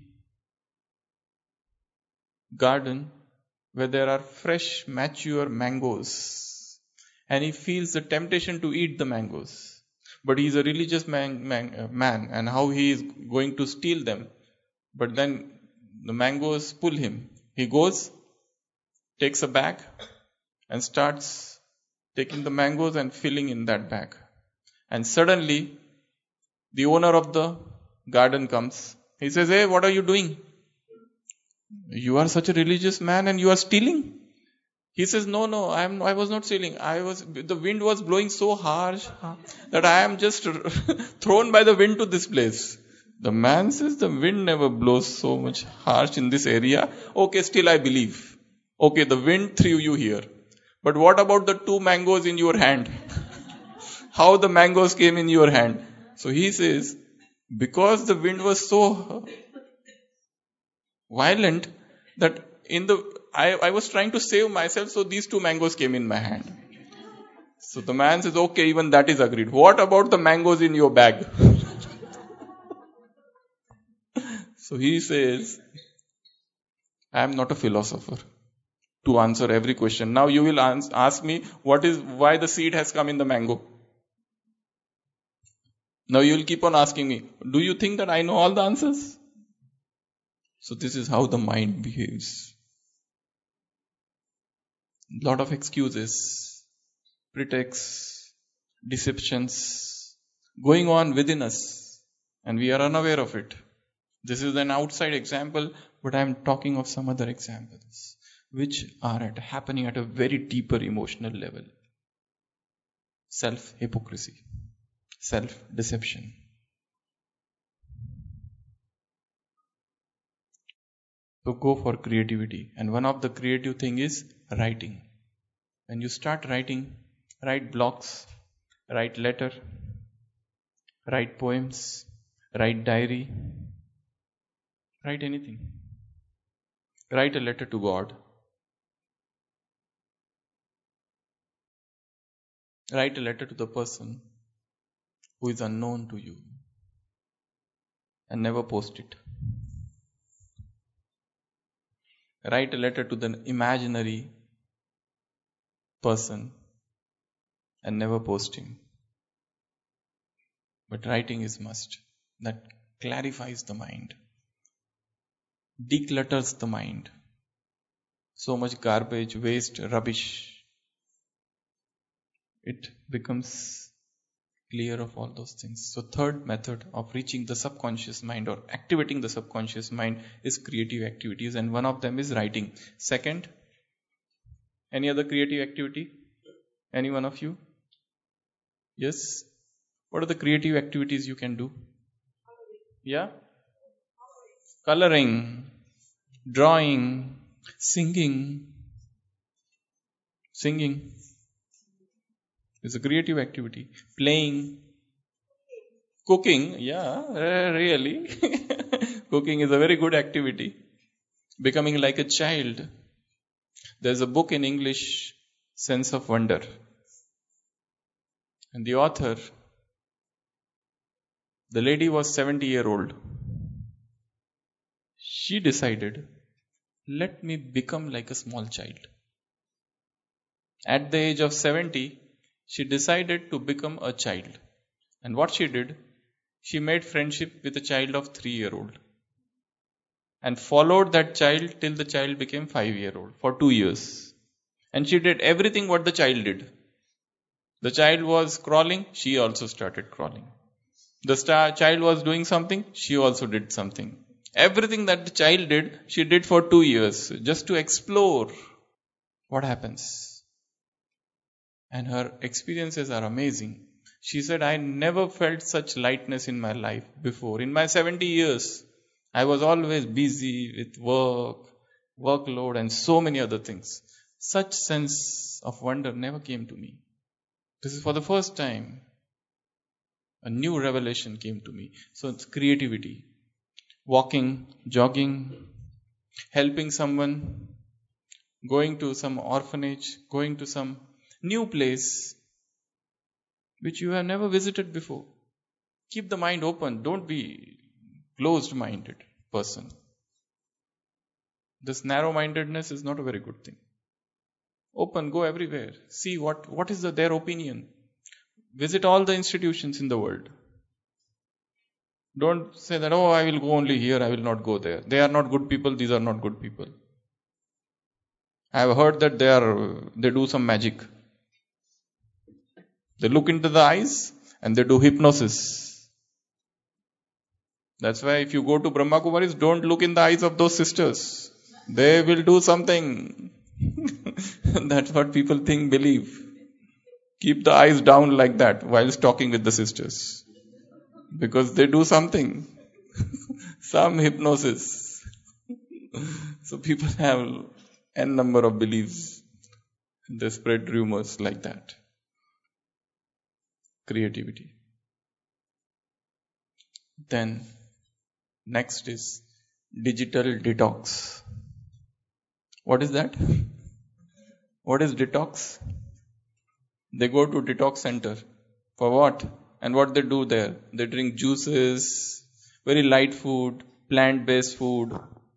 garden where there are fresh, mature mangoes. And he feels the temptation to eat the mangoes. But he is a religious man and how he is going to steal them. But then the mangoes pull him. He goes, takes a bag and starts taking the mangoes and filling in that bag. And suddenly, the owner of the garden comes. He says, "Hey, what are you doing? You are such a religious man and you are stealing." He says, No, I was not stealing. The wind was blowing so harsh that I am just thrown by the wind to this place. The man says, the wind never blows so much harsh in this area. Okay, still I believe. Okay, the wind threw you here. But what about the 2 mangoes in your hand? How the mangoes came in your hand? So he says, because the wind was so violent that I was trying to save myself, so these 2 mangoes came in my hand. So the man says, okay, even that is agreed. What about the mangoes in your bag? So he says, I am not a philosopher to answer every question. Now you will ask me, why the seed has come in the mango? Now you will keep on asking me, do you think that I know all the answers? So this is how the mind behaves. Lot of excuses, pretexts, deceptions going on within us and we are unaware of it. This is an outside example, but I am talking of some other examples which are happening at a very deeper emotional level. Self-hypocrisy, self-deception. So go for creativity. And one of the creative thing is writing. When you start writing, write blogs, write letter, write poems, write diary, write anything. Write a letter to God. Write a letter to the person who is unknown to you and never post it. Write a letter to the imaginary person and never post him. But writing is must. That clarifies the mind, declutters the mind. So much garbage, waste, rubbish. It becomes clear of all those things. So third method of reaching the subconscious mind or activating the subconscious mind is creative activities, and one of them is writing. Second, any other creative activity? Any one of you? Yes? What are the creative activities you can do? Yeah? Coloring, drawing, singing. Singing is a creative activity. Playing, cooking, yeah, really. Cooking is a very good activity. Becoming like a child. There's a book in English, Sense of Wonder. And the author, the lady was 70-year-old. She decided, let me become like a small child. At the age of 70, she decided to become a child. And what she did, she made friendship with a child of 3-year-old. And followed that child till the child became 5-year-old for 2 years. And she did everything what the child did. The child was crawling, she also started crawling. The child was doing something, she also did something. Everything that the child did, she did for 2 years, just to explore what happens. And her experiences are amazing. She said, I never felt such lightness in my life before. In my 70 years, I was always busy with work, workload and so many other things. Such sense of wonder never came to me. This is for the first time. A new revelation came to me. So it's creativity. Walking, jogging, helping someone, going to some orphanage, going to some new place which you have never visited before. Keep the mind open. Don't be closed-minded person. This narrow-mindedness is not a very good thing. Open, go everywhere. See what is their opinion. Visit all the institutions in the world. Don't say that, oh, I will go only here, I will not go there. They are not good people, these are not good people. I have heard that they do some magic. They look into the eyes and they do hypnosis. That's why if you go to Brahma Kumaris, don't look in the eyes of those sisters. They will do something. That's what people believe. Keep the eyes down like that whilst talking with the sisters. Because they do something. Some hypnosis. So people have n number of beliefs. They spread rumors like that. Creativity. Then, next is digital detox. What is that? What is detox? They go to detox center. For what? And what they do there? They drink juices, very light food, plant-based food,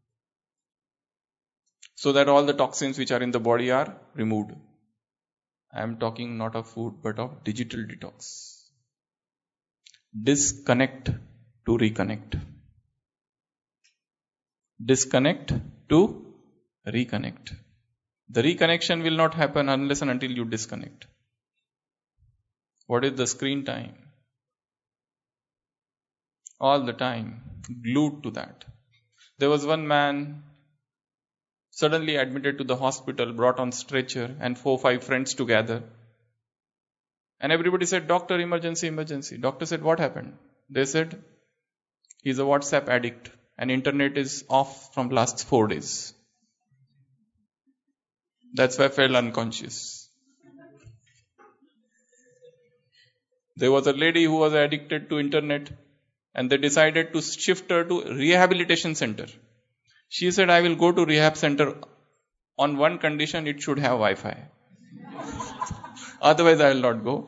so that all the toxins which are in the body are removed. I am talking not of food, but of digital detox. Disconnect to reconnect. Disconnect to reconnect. The reconnection will not happen unless and until you disconnect. What is the screen time? All the time, glued to that. There was one man suddenly admitted to the hospital, brought on stretcher, and 4 or 5 friends together. And everybody said, doctor, emergency, emergency. Doctor said, what happened? They said, he's a WhatsApp addict and internet is off from last 4 days. That's why I fell unconscious. There was a lady who was addicted to internet and they decided to shift her to rehabilitation center. She said, I will go to rehab center on one condition, it should have Wi-Fi. Otherwise, I will not go.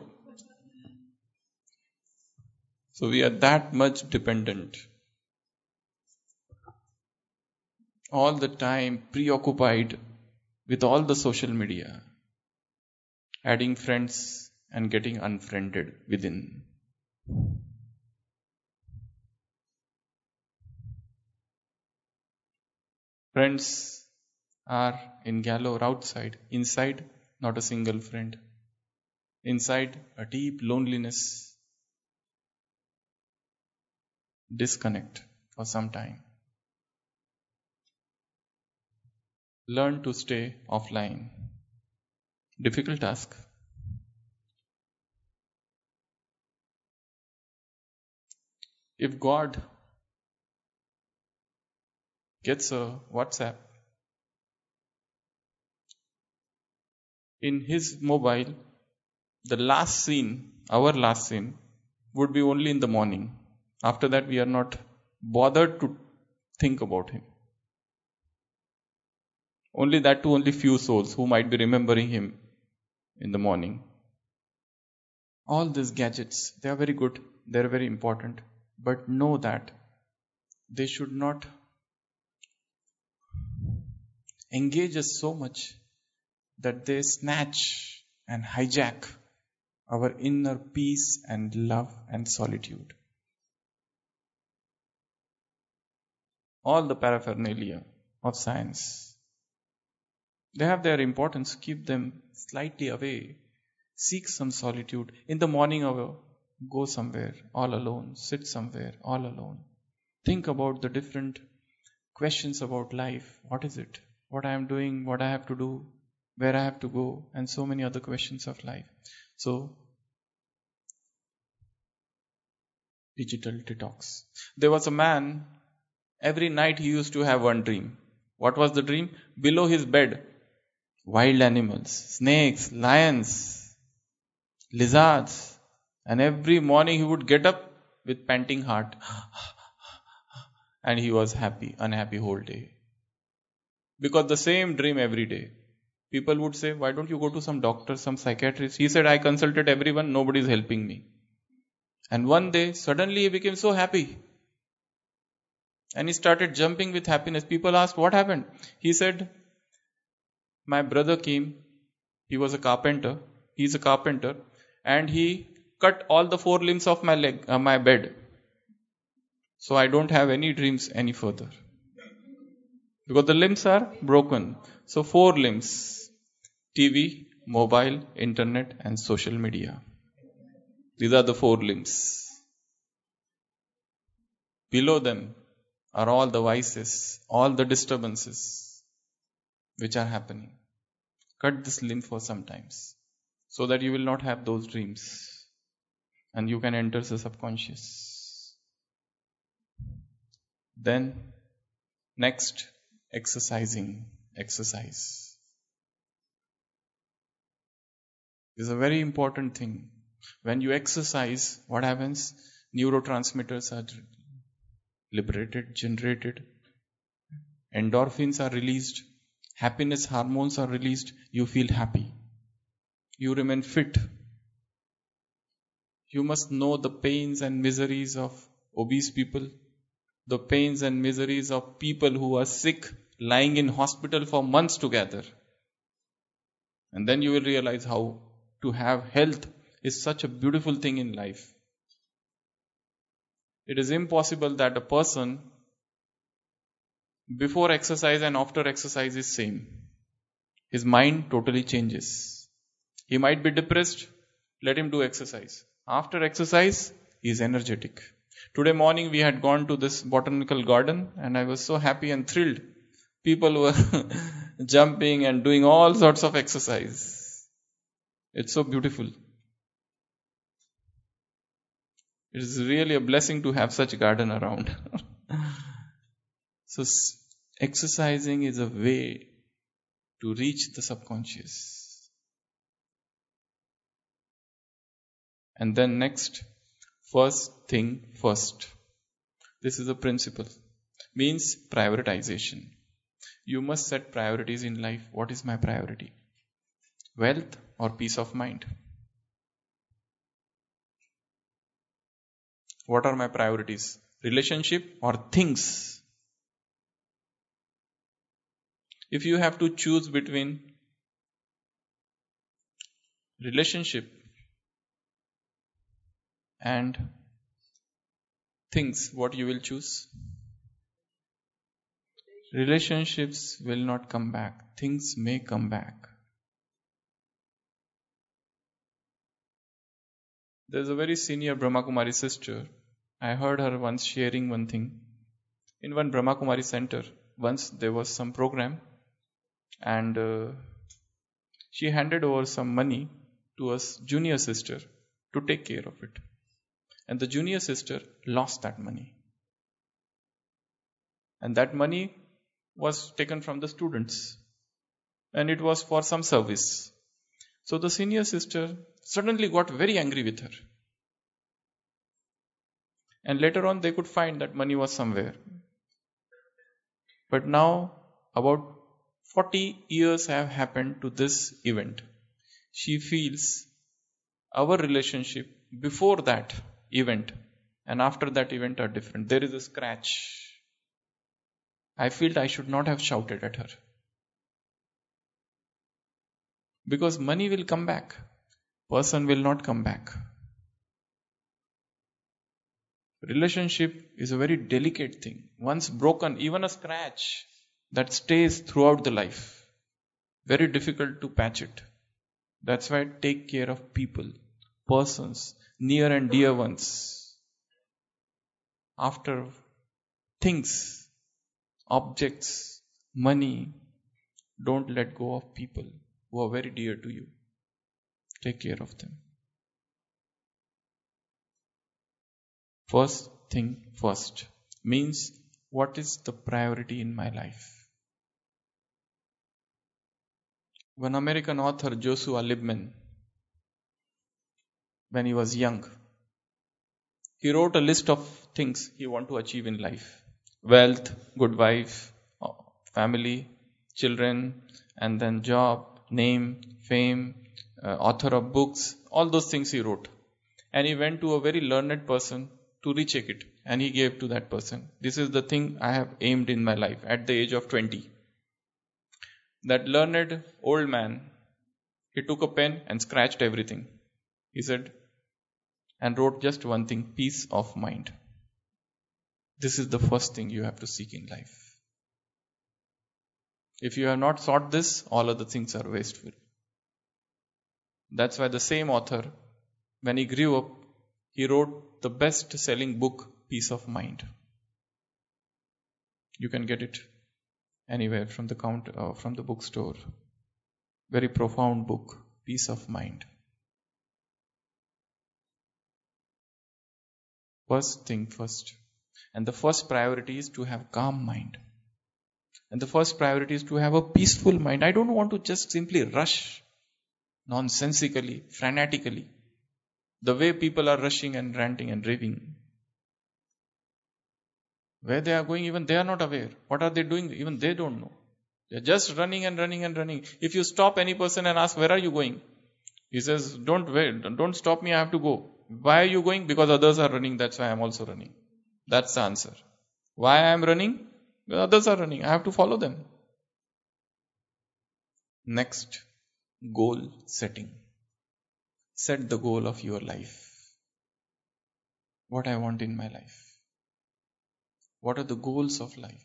So we are that much dependent. All the time preoccupied with all the social media, adding friends and getting unfriended within. Friends are in galore outside. Inside, not a single friend. Inside, a deep loneliness. Disconnect for some time. Learn to stay offline. Difficult task. If God gets a WhatsApp in his mobile, the last scene, our last scene, would be only in the morning. After that, we are not bothered to think about him. Only that to only few souls who might be remembering him in the morning. All these gadgets, they are very good, they are very important, but know that they should not engage us so much that they snatch and hijack our inner peace and love and solitude. All the paraphernalia of science, they have their importance. Keep them slightly away. Seek some solitude. In the morning hour, go somewhere all alone. Sit somewhere all alone. Think about the different questions about life. What is it? What I am doing? What I have to do? Where I have to go? And so many other questions of life. So, digital detox. There was a man, every night he used to have one dream. What was the dream? Below his bed wild animals, snakes, lions, lizards. And every morning he would get up with panting heart. And he was unhappy whole day. Because the same dream every day. People would say, why don't you go to some doctor, some psychiatrist? He said, I consulted everyone, nobody is helping me. And one day, suddenly he became so happy. And he started jumping with happiness. People asked, what happened? He said, my brother came. He was a carpenter. He's a carpenter. And he cut all the 4 limbs of my bed. So I don't have any dreams any further. Because the limbs are broken. So 4 limbs. TV, mobile, internet and social media. These are the 4 limbs. Below them are all the vices, all the disturbances which are happening. Cut this limb for some times so that you will not have those dreams and you can enter the subconscious. Then next, exercise is a very important thing. When you exercise, what happens? Neurotransmitters are liberated, generated, endorphins are released, happiness hormones are released, you feel happy, you remain fit. You must know the pains and miseries of obese people, the pains and miseries of people who are sick, lying in hospital for months together. And then you will realize how to have health is such a beautiful thing in life. It is impossible that a person before exercise and after exercise is same. His mind totally changes. He might be depressed, let him do exercise. After exercise, he is energetic. Today morning we had gone to this botanical garden and I was so happy and thrilled. People were jumping and doing all sorts of exercise. It's so beautiful. It is really a blessing to have such a garden around. So exercising is a way to reach the subconscious. And then next, first thing first. This is a principle. Means prioritization. You must set priorities in life. What is my priority? Wealth or peace of mind? What are my priorities? Relationship or things? If you have to choose between relationship and things, what you will choose? Relationships will not come back. Things may come back. There's a very senior Brahmakumari sister. I heard her once sharing one thing. In one Brahmakumari center, once there was some program and she handed over some money to a junior sister to take care of it. And the junior sister lost that money. And that money was taken from the students. And it was for some service. So the senior sister suddenly got very angry with her. And later on they could find that money was somewhere. But now about 40 years have happened to this event. She feels our relationship before that event and after that event are different. There is a scratch. I felt I should not have shouted at her. Because money will come back. Person will not come back. Relationship is a very delicate thing. Once broken, even a scratch that stays throughout the life. Very difficult to patch it. That's why take care of people, persons, near and dear ones. After things, objects, money, don't let go of people who are very dear to you. Take care of them. First thing first means what is the priority in my life? One American author, Joshua Liebman, when he was young, he wrote a list of things he wanted to achieve in life. Wealth, good wife, family, children, and then job, name, fame, author of books, all those things he wrote. And he went to a very learned person to recheck it. And he gave to that person. This is the thing I have aimed in my life at the age of 20. That learned old man, he took a pen and scratched everything. He said, and wrote just one thing, peace of mind. This is the first thing you have to seek in life. If you have not sought this, all other things are wasteful. That's why the same author, when he grew up, he wrote the best-selling book, Peace of Mind. You can get it anywhere from the counter, from the bookstore. Very profound book, Peace of Mind. First thing first. And the first priority is to have calm mind. And the first priority is to have a peaceful mind. I don't want to just simply rush nonsensically, fanatically. The way people are rushing and ranting and raving. Where they are going, even they are not aware. What are they doing? Even they don't know. They are just running and running and running. If you stop any person and ask, where are you going? He says, don't wait, don't stop me, I have to go. Why are you going? Because others are running, that's why I am also running. That's the answer. Why I am running? Because others are running, I have to follow them. Next, goal setting. Set the goal of your life. What I want in my life. What are the goals of life?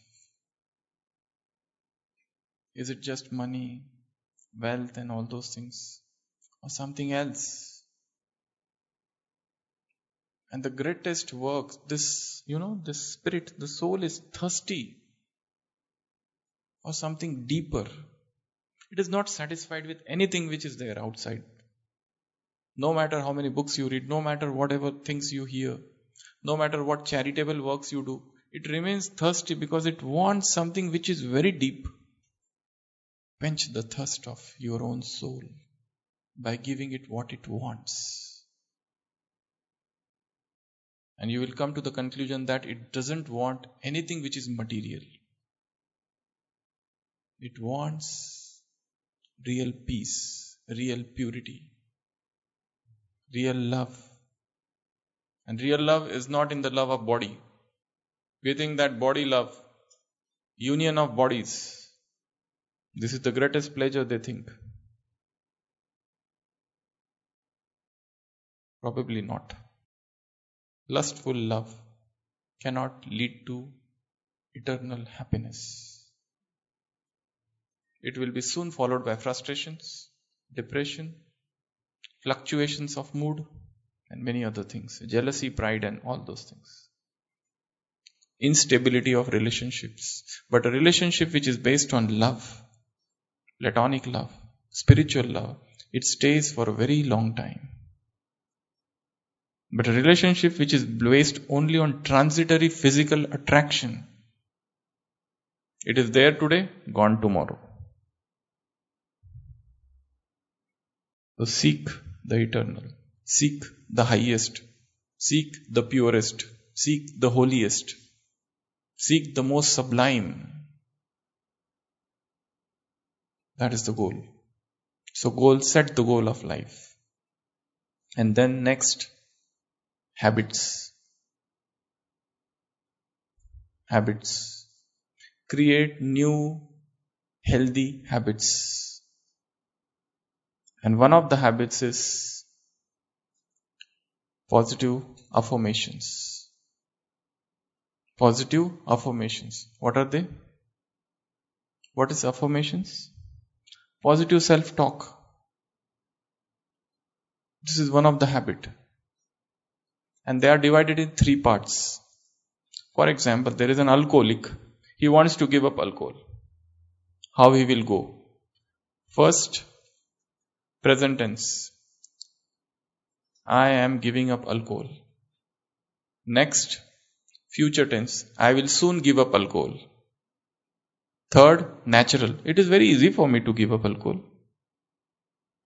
Is it just money, wealth and all those things? Or something else? And the greatest work, this spirit, the soul is thirsty for something deeper. It is not satisfied with anything which is there outside. No matter how many books you read, no matter whatever things you hear, no matter what charitable works you do, it remains thirsty because it wants something which is very deep. Quench the thirst of your own soul by giving it what it wants. And you will come to the conclusion that it doesn't want anything which is material. It wants real peace, real purity, real love. And real love is not in the love of body. We think that body love, union of bodies, this is the greatest pleasure they think. Probably not. Lustful love cannot lead to eternal happiness. It will be soon followed by frustrations, depression, fluctuations of mood, and many other things. Jealousy, pride, and all those things. Instability of relationships. But a relationship which is based on love, platonic love, spiritual love, it stays for a very long time. But a relationship which is based only on transitory physical attraction, it is there today, gone tomorrow. So seek the eternal, seek the highest, seek the purest, seek the holiest, seek the most sublime. That is the goal. So set the goal of life. And then next, habits. Habits. Create new, healthy habits. And one of the habits is positive affirmations. Positive affirmations. What are they? What is affirmations? Positive self-talk. This is one of the habit. And they are divided in 3 parts. For example, there is an alcoholic. He wants to give up alcohol. How he will go? First, present tense. I am giving up alcohol. Next, future tense. I will soon give up alcohol. Third, natural. It is very easy for me to give up alcohol.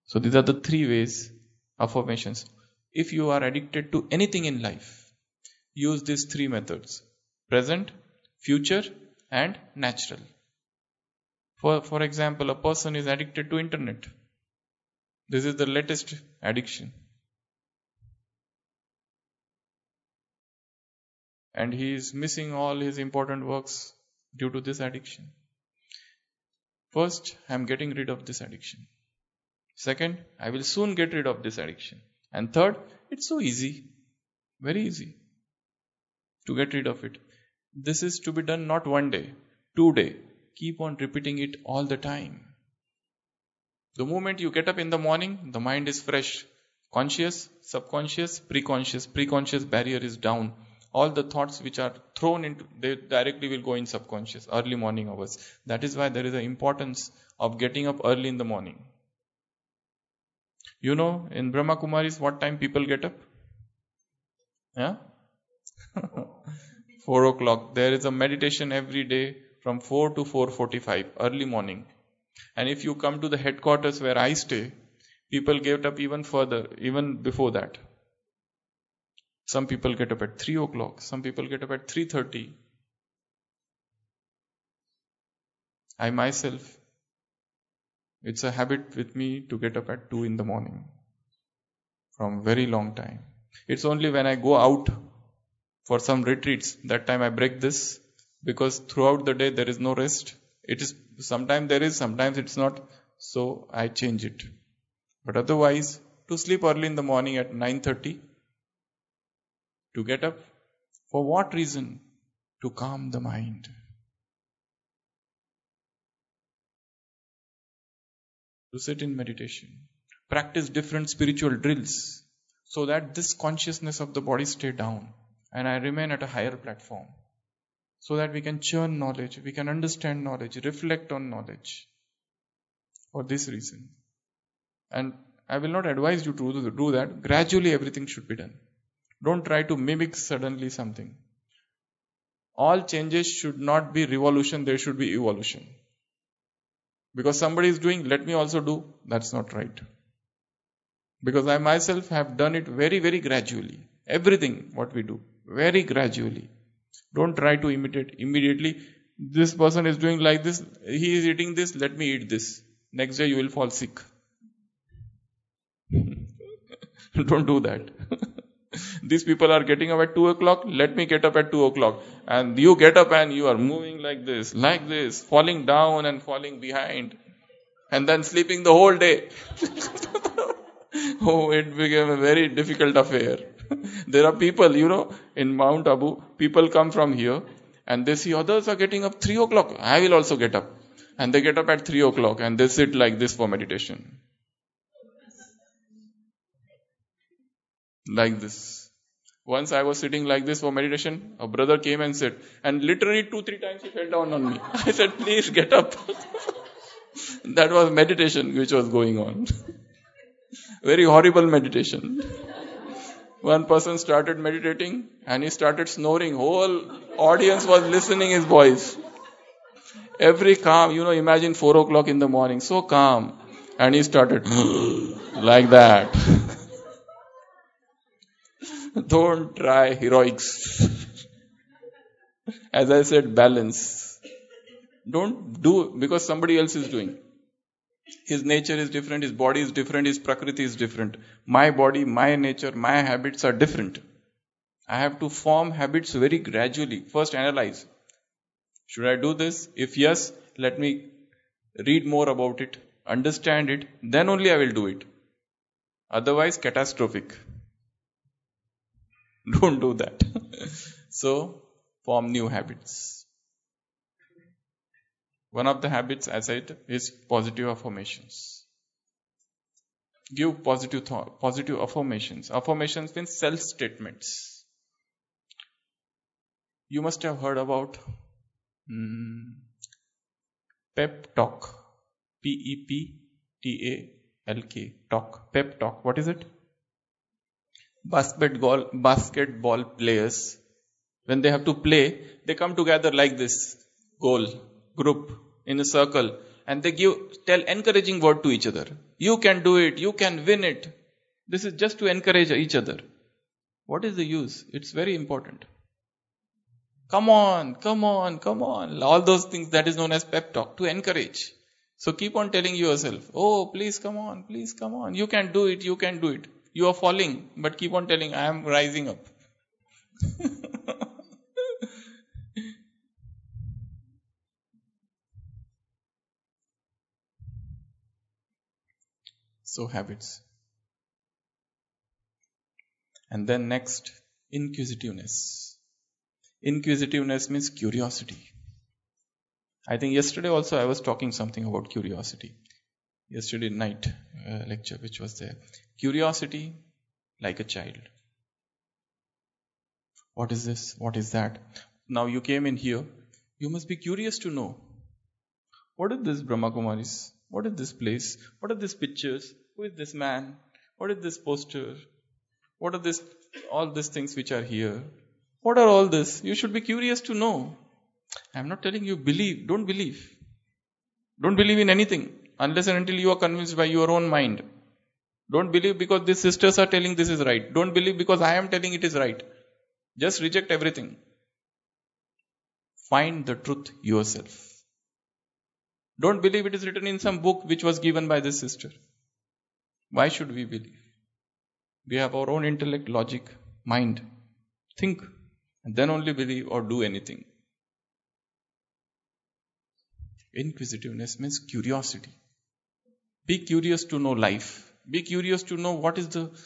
So these are the 3 ways affirmations. If you are addicted to anything in life, use these 3 methods: present, future, and natural. For example, a person is addicted to internet. This is the latest addiction. And he is missing all his important works due to this addiction. First, I am getting rid of this addiction. Second, I will soon get rid of this addiction. And third, it's so easy, very easy to get rid of it. This is to be done not one day, 2 days. Keep on repeating it all the time. The moment you get up in the morning, the mind is fresh. Conscious, subconscious, preconscious. Preconscious barrier is down. All the thoughts which are thrown into, they directly will go in subconscious, early morning hours. That is why there is an importance of getting up early in the morning. You know, in Brahma Kumaris, what time people get up? Yeah? 4 o'clock. There is a meditation every day from 4 to 4:45, early morning. And if you come to the headquarters where I stay, people get up even further, even before that. Some people get up at 3 o'clock. Some people get up at 3:30. I myself, it's a habit with me to get up at 2 in the morning. From very long time. It's only when I go out for some retreats, that time I break this. Because throughout the day there is no rest. It is, sometimes there is, sometimes it's not. So I change it. But otherwise, to sleep early in the morning at 9:30, to get up, for what reason? To calm the mind. To sit in meditation. Practice different spiritual drills, so that this consciousness of the body stay down, and I remain at a higher platform. So that we can churn knowledge, we can understand knowledge, reflect on knowledge. For this reason. And I will not advise you to do that. Gradually everything should be done. Don't try to mimic suddenly something. All changes should not be revolution, there should be evolution. Because somebody is doing, let me also do, that's not right. Because I myself have done it very, very gradually. Everything what we do, very gradually. Don't try to imitate immediately. This person is doing like this, he is eating this, let me eat this. Next day you will fall sick. Don't do that. These people are getting up at 2 o'clock, let me get up at 2 o'clock. And you get up and you are moving like this, falling down and falling behind. And then sleeping the whole day. Oh, it became a very difficult affair. There are people, in Mount Abu, people come from here and they see others are getting up 3 o'clock. I will also get up. And they get up at 3 o'clock and they sit like this for meditation. Like this. Once I was sitting like this for meditation, a brother came and said, and literally 2-3 times he fell down on me. I said, please get up. That was meditation which was going on. Very horrible meditation. One person started meditating and he started snoring. Whole audience was listening his voice. Every calm, imagine 4 o'clock in the morning, so calm. And he started like that. Don't try heroics. As I said, balance. Don't do because somebody else is doing. His nature is different, his body is different, his prakriti is different. My body, my nature, my habits are different. I have to form habits very gradually. First analyze. Should I do this? If yes, let me read more about it, understand it, then only I will do it. Otherwise, catastrophic. Don't do that. So, form new habits. One of the habits, as I said, is positive affirmations. Give positive affirmations. Affirmations means self-statements. You must have heard about pep talk. P-E-P-T-A-L-K. Talk. Pep talk. What is it? Basketball players, when they have to play, they come together like this, group, in a circle, and they tell encouraging word to each other. You can do it, you can win it. This is just to encourage each other. What is the use? It's very important. Come on, come on, come on. All those things that is known as pep talk, to encourage. So keep on telling yourself, oh, please come on, please come on. You can do it, you can do it. You are falling, but keep on telling, I am rising up. So habits. And then next, inquisitiveness. Inquisitiveness means curiosity. I think yesterday also I was talking something about curiosity. Yesterday night lecture which was there. Curiosity like a child. What is this? What is that? Now you came in here. You must be curious to know. What is this Brahma Kumaris? What is this place? What are these pictures? Who is this man? What is this poster? What are this? All these things which are here. What are all this? You should be curious to know. I am not telling you believe. Don't believe. Don't believe in anything unless and until you are convinced by your own mind. Don't believe because these sisters are telling this is right. Don't believe because I am telling it is right. Just reject everything. Find the truth yourself. Don't believe it is written in some book which was given by this sister. Why should we believe? We have our own intellect, logic, mind. Think and then only believe or do anything. Inquisitiveness means curiosity. Be curious to know life. Be curious to know what is the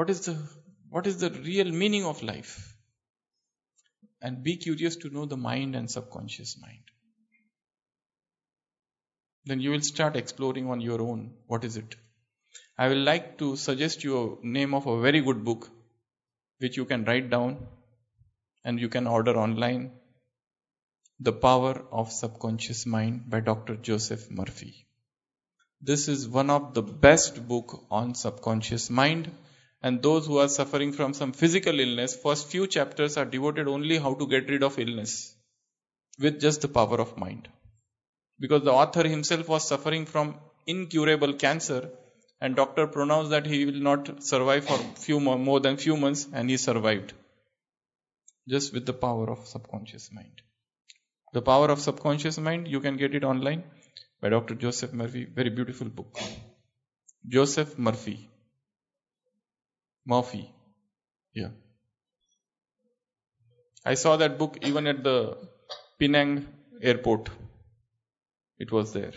real meaning of life. And be curious to know the mind and subconscious mind. Then you will start exploring on your own. What is it? I will like to suggest you a name of a very good book which you can write down and you can order online. The Power of Subconscious Mind by Dr. Joseph Murphy. This is one of the best book on subconscious mind, and those who are suffering from some physical illness, first few chapters are devoted only how to get rid of illness with just the power of mind. Because the author himself was suffering from incurable cancer, and doctor pronounced that he will not survive for more than few months, and he survived. Just with the power of subconscious mind. The Power of Subconscious Mind, you can get it online by Dr. Joseph Murphy. Very beautiful book. Joseph Murphy. Murphy. Yeah. I saw that book even at the Penang airport. It was there.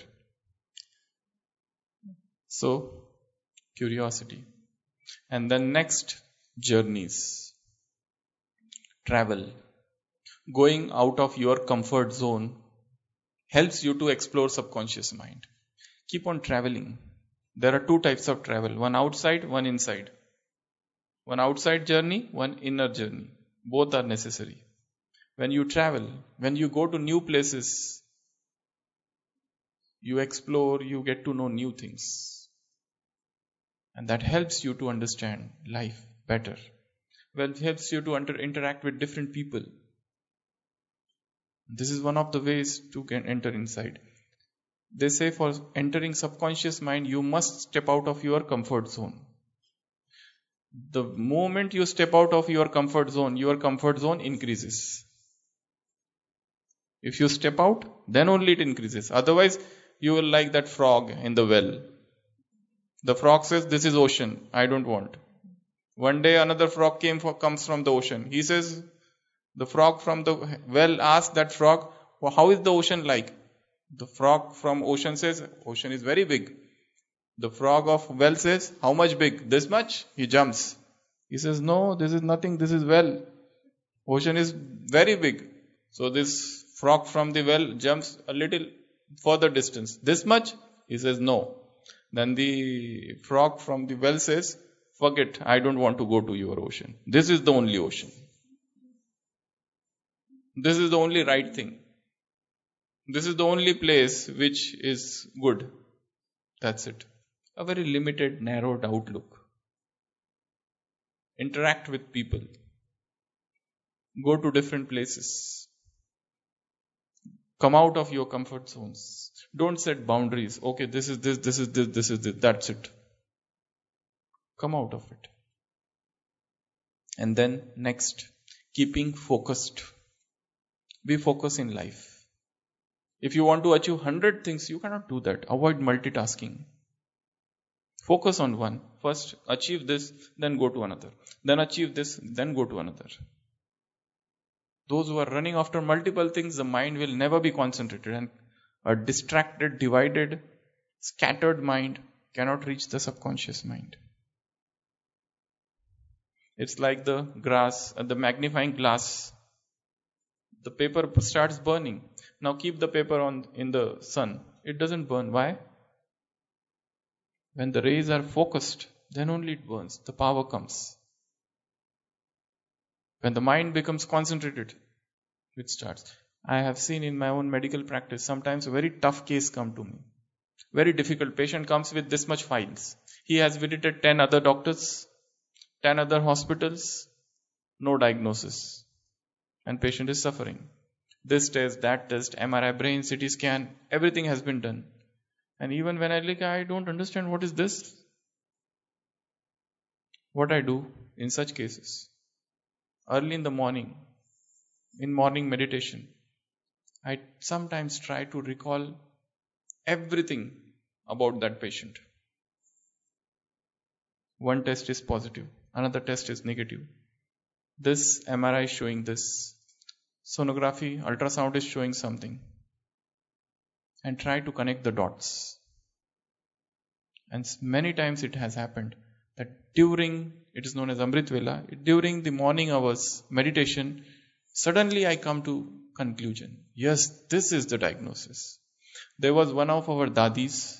So, curiosity. And then next, journeys. Travel. Going out of your comfort zone helps you to explore subconscious mind. Keep on traveling. There are two types of travel. One outside, one inside. One outside journey, one inner journey. Both are necessary. When you travel, when you go to new places, you explore, you get to know new things. And that helps you to understand life better. Well, it helps you to interact with different people. This is one of the ways to enter inside. They say for entering subconscious mind, you must step out of your comfort zone. The moment you step out of your comfort zone increases. If you step out, then only it increases. Otherwise, you will like that frog in the well. The frog says, this is ocean, I don't want. One day another frog comes from the ocean. He says, the frog from the well asked that frog, well, how is the ocean like? The frog from ocean says, ocean is very big. The frog of well says, how much big? This much? He jumps. He says, no, this is nothing, this is well. Ocean is very big. So this frog from the well jumps a little further distance. This much? He says, no. Then the frog from the well says, forget, I don't want to go to your ocean. This is the only ocean. This is the only right thing. This is the only place which is good. That's it. A very limited, narrowed outlook. Interact with people. Go to different places. Come out of your comfort zones. Don't set boundaries. Okay, this is this, this is this, this is this. That's it. Come out of it. And then next, keeping focused. Be focused in life. If you want to achieve 100 things, you cannot do that. Avoid multitasking. Focus on one. First, achieve this, then go to another. Then achieve this, then go to another. Those who are running after multiple things, the mind will never be concentrated. And a distracted, divided, scattered mind cannot reach the subconscious mind. It's like the magnifying glass. The paper starts burning. Now keep the paper in the sun. It doesn't burn. Why? When the rays are focused, then only it burns. The power comes. When the mind becomes concentrated, it starts. I have seen in my own medical practice, sometimes a very tough case come to me. Very difficult. Patient comes with this much files. He has visited 10 other doctors, 10 other hospitals, no diagnosis. And patient is suffering. This test, that test, MRI, brain, CT scan, everything has been done. And even when I look, I don't understand what is this. What I do in such cases, early in the morning, in morning meditation, I sometimes try to recall everything about that patient. One test is positive, another test is negative. This MRI is showing this. Sonography, ultrasound is showing something. And try to connect the dots. And many times it has happened that during, it is known as Amrit Vela, during the morning hours meditation, suddenly I come to conclusion. Yes, this is the diagnosis. There was one of our dadis,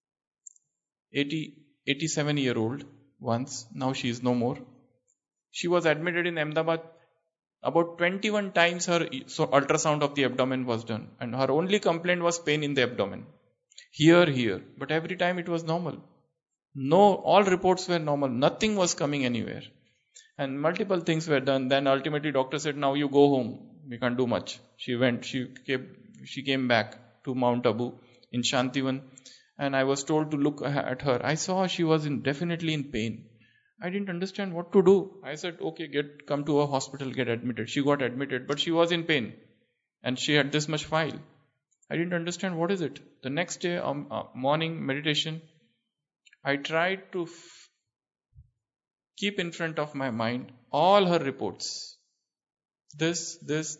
87-year-old once, now she is no more. She was admitted in Ahmedabad. About 21 times her ultrasound of the abdomen was done. And her only complaint was pain in the abdomen. Here. But every time it was normal. No, all reports were normal. Nothing was coming anywhere. And multiple things were done. Then ultimately doctor said, now you go home. We can't do much. She went. She came back to Mount Abu in Shantivan. And I was told to look at her. I saw she was definitely in pain. I didn't understand what to do. I said, okay, come to a hospital, get admitted. She got admitted, but she was in pain. And she had this much file. I didn't understand what is it. The next day, morning meditation, I tried to keep in front of my mind all her reports. This. This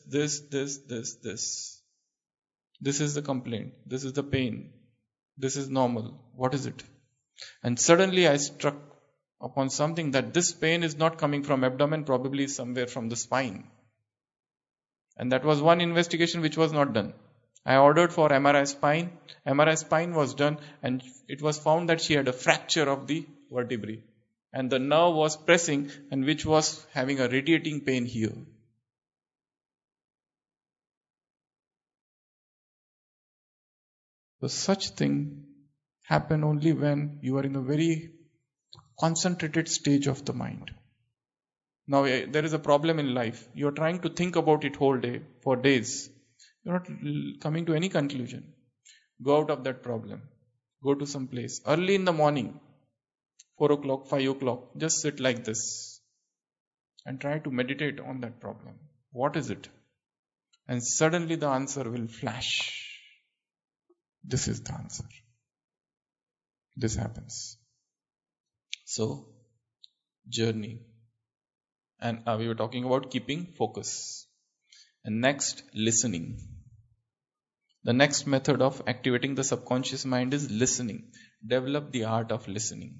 is the complaint. This is the pain. This is normal. What is it? And suddenly I struck upon something that this pain is not coming from abdomen, probably somewhere from the spine. And that was one investigation which was not done. I ordered for MRI spine. MRI spine was done and it was found that she had a fracture of the vertebrae. And the nerve was pressing and which was having a radiating pain here. So such thing happen only when you are in a very concentrated stage of the mind. Now there is a problem in life. You are trying to think about it whole day, for days. You are not coming to any conclusion. Go out of that problem. Go to some place. Early in the morning, 4 o'clock, 5 o'clock, just sit like this. And try to meditate on that problem. What is it? And suddenly the answer will flash. This is the answer. This happens. So, journey. And we were talking about keeping focus. And next, listening. The next method of activating the subconscious mind is listening. Develop the art of listening.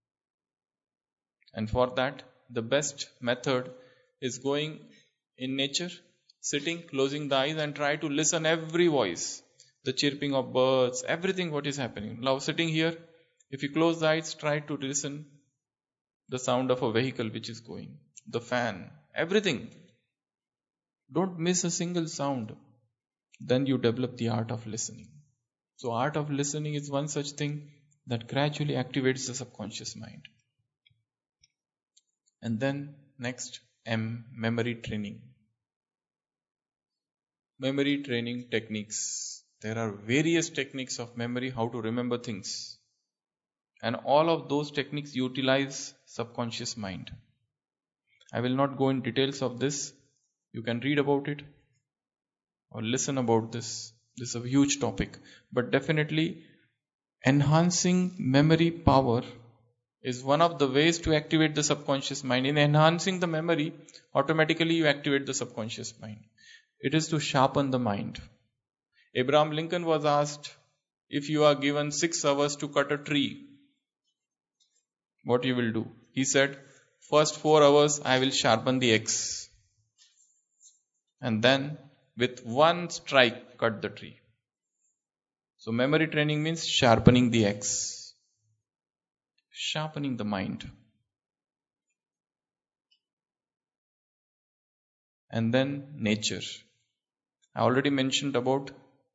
And for that, the best method is going in nature, sitting, closing the eyes and try to listen every voice. The chirping of birds, everything what is happening. Now sitting here, if you close the eyes, try to listen the sound of a vehicle which is going, the fan, everything. Don't miss a single sound. Then you develop the art of listening. So art of listening is one such thing that gradually activates the subconscious mind. And then next, memory training. Memory training techniques. There are various techniques of memory, how to remember things. And all of those techniques utilize subconscious mind. I will not go in details of this. You can read about it or listen about this. This is a huge topic. But definitely enhancing memory power is one of the ways to activate the subconscious mind. In enhancing the memory, automatically you activate the subconscious mind. It is to sharpen the mind. Abraham Lincoln was asked, if you are given 6 hours to cut a tree, what you will do? He said, first 4 hours I will sharpen the axe. And then with one strike cut the tree. So memory training means sharpening the axe. Sharpening the mind. And then nature. I already mentioned about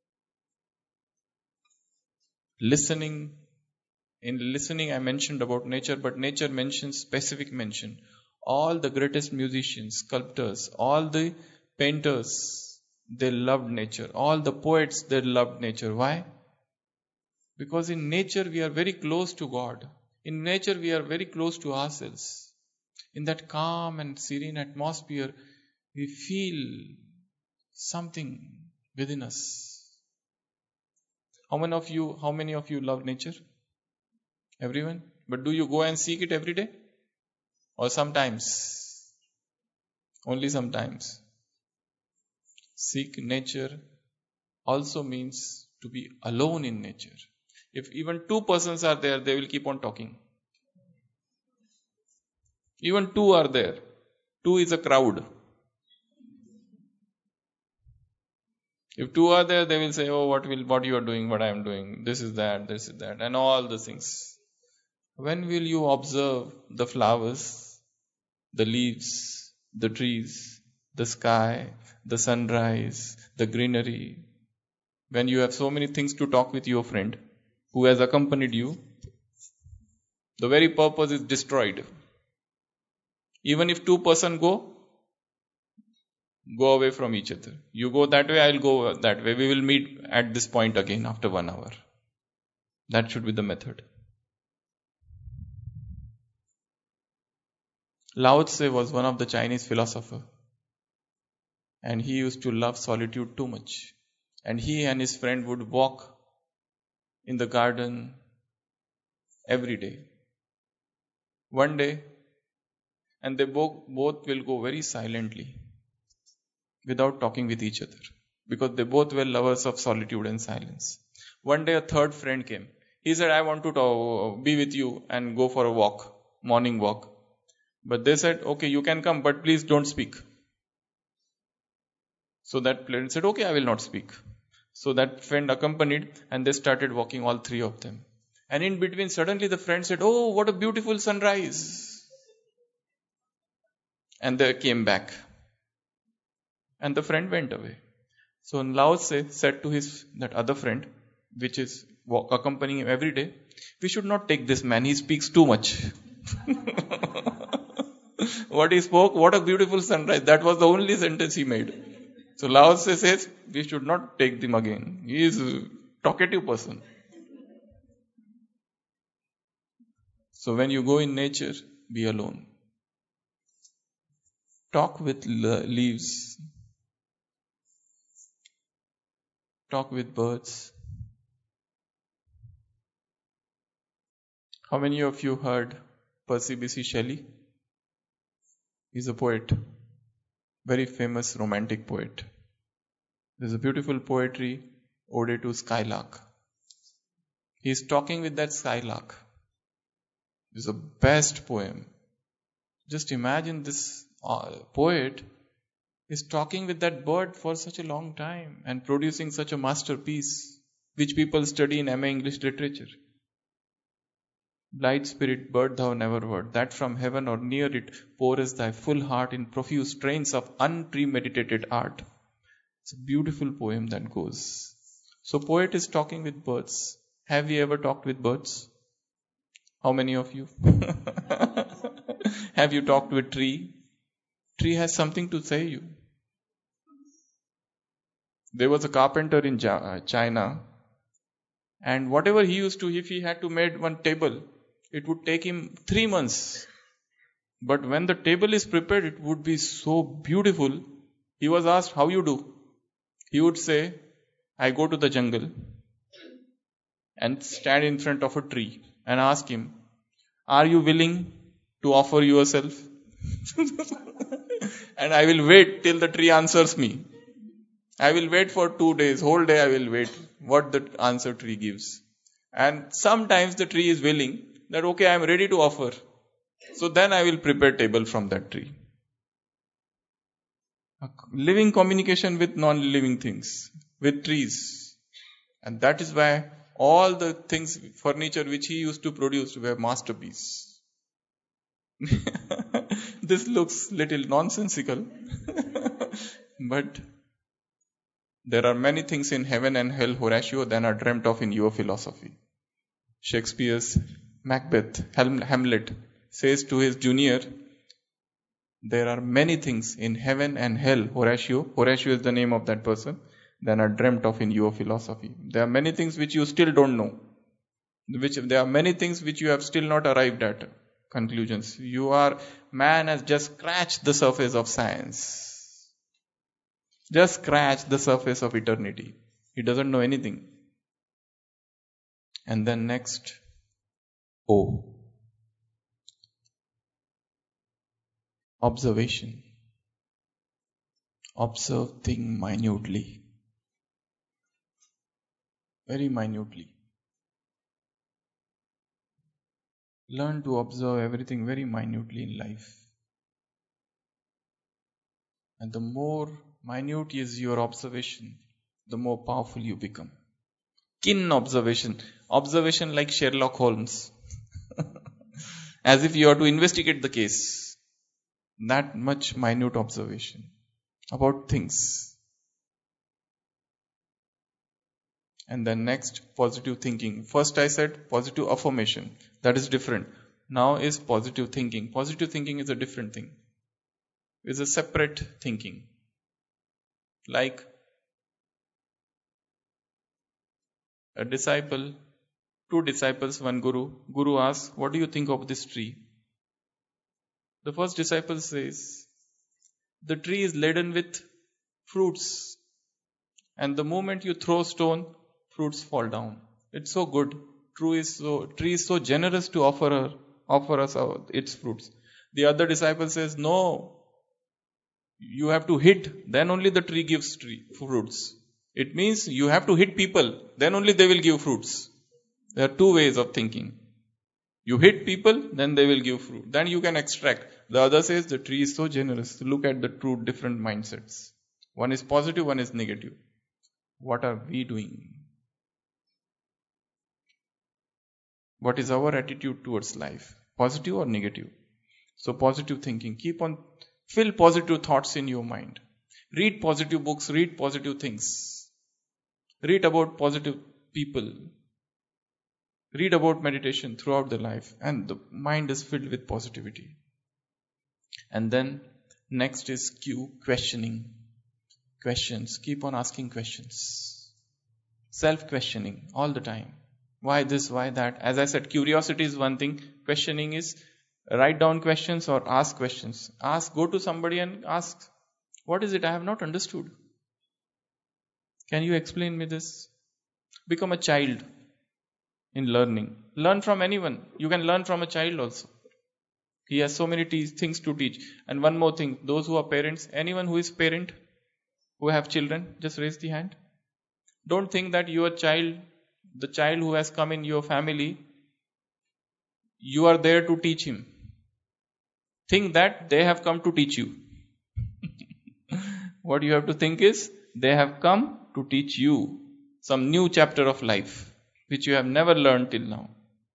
listening. In listening I mentioned about nature, but nature mentions specific mention. All the greatest musicians, sculptors, all the painters, they loved nature. All the poets, they loved nature. Why? Because in nature we are very close to God. In nature we are very close to ourselves. In that calm and serene atmosphere, we feel something within us. How many of you love nature? Everyone? But do you go and seek it every day? Or sometimes? Only sometimes. Seek nature also means to be alone in nature. If even 2 persons are there, they will keep on talking. Even 2 are there. 2 is a crowd. If 2 are there, they will say, oh, what you are doing, what I am doing, this is that, and all the things. When will you observe the flowers, the leaves, the trees, the sky, the sunrise, the greenery? When you have so many things to talk with your friend who has accompanied you, the very purpose is destroyed. Even if 2 persons go away from each other. You go that way, I'll go that way. We will meet at this point again after 1 hour. That should be the method. Lao Tse was one of the Chinese philosophers. And he used to love solitude too much. And he and his friend would walk in the garden every day. One day, and they both will go very silently, without talking with each other, because they both were lovers of solitude and silence. One day a third friend came. He said, I want to be with you and go for a walk, morning walk. But they said, okay, you can come, but please don't speak. So that friend said, okay, I will not speak. So that friend accompanied, and they started walking, all 3 of them. And in between, suddenly the friend said, oh, what a beautiful sunrise. And they came back. And the friend went away. So Lao Tse said to that other friend, which is accompanying him every day, we should not take this man, he speaks too much. What he spoke, what a beautiful sunrise. That was the only sentence he made. So Lao Tse says, we should not take him again. He is a talkative person. So when you go in nature, be alone. Talk with leaves. Talk with birds. How many of you heard Percy Bysshe Shelley? He's a poet, very famous romantic poet. There's a beautiful poetry, Ode to Skylark. He's talking with that skylark. It's the best poem. Just imagine this poet is talking with that bird for such a long time and producing such a masterpiece, which people study in MA English literature. Blithe spirit, bird thou never wert, that from heaven or near it pourest thy full heart in profuse strains of unpremeditated art. It's a beautiful poem that goes. So poet is talking with birds. Have you ever talked with birds? How many of you? Have you talked with tree? Tree has something to say you. There was a carpenter in China, and whatever he used to, if he had to make one table, it would take him 3 months. But when the table is prepared, it would be so beautiful. He was asked, how you do? He would say, I go to the jungle and stand in front of a tree and ask him, are you willing to offer yourself? And I will wait till the tree answers me. I will wait for 2 days, whole day I will wait what the answer tree gives. And sometimes the tree is willing that, okay, I am ready to offer. So then I will prepare table from that tree. A living communication with non-living things, with trees. And that is why all the things, furniture which he used to produce were masterpieces. This looks little nonsensical. But there are many things in heaven and hell, Horatio, than are dreamt of in your philosophy. Shakespeare's Macbeth, Hamlet, says to his junior, there are many things in heaven and hell, Horatio is the name of that person, than are dreamt of in your philosophy. There are many things which you still don't know. There are many things which you have still not arrived at conclusions. Man has just scratched the surface of science. Just scratched the surface of eternity. He doesn't know anything. And then next, O. Observation. Observe things minutely. Very minutely. Learn to observe everything very minutely in life. And the more minute is your observation, the more powerful you become. Keen observation. Observation like Sherlock Holmes. As if you are to investigate the case. That much minute observation about things. And then next, positive thinking. First I said positive affirmation. That is different. Now is positive thinking. Positive thinking is a different thing. It's a separate thinking. Like a disciple, 2 disciples, 1 guru. Guru asks, what do you think of this tree? The first disciple says, the tree is laden with fruits. And the moment you throw stone, fruits fall down. It's so good. Tree is so generous to offer us its fruits. The other disciple says, no, you have to hit, then only the tree gives fruits. It means you have to hit people, then only they will give fruits. There are 2 ways of thinking. You hit people, then they will give fruit. Then you can extract. The other says the tree is so generous. Look at the 2 different mindsets. One is positive, one is negative. What are we doing? What is our attitude towards life? Positive or negative? So positive thinking. Fill positive thoughts in your mind. Read positive books, read positive things. Read about positive people. Read about meditation throughout the life. And the mind is filled with positivity. And then next is questioning. Questions. Keep on asking questions. Self-questioning all the time. Why this, why that? As I said, curiosity is one thing. Questioning is write down questions or ask questions. Go to somebody and ask, what is it I have not understood? Can you explain me this? Become a child in learning. Learn from anyone. You can learn from a child also. He has so many things to teach. And one more thing, those who are parents, anyone who is parent, who have children, just raise the hand. Don't think that your child, the child who has come in your family, you are there to teach him. Think that they have come to teach you. What you have to think is, they have come to teach you some new chapter of life, which you have never learned till now.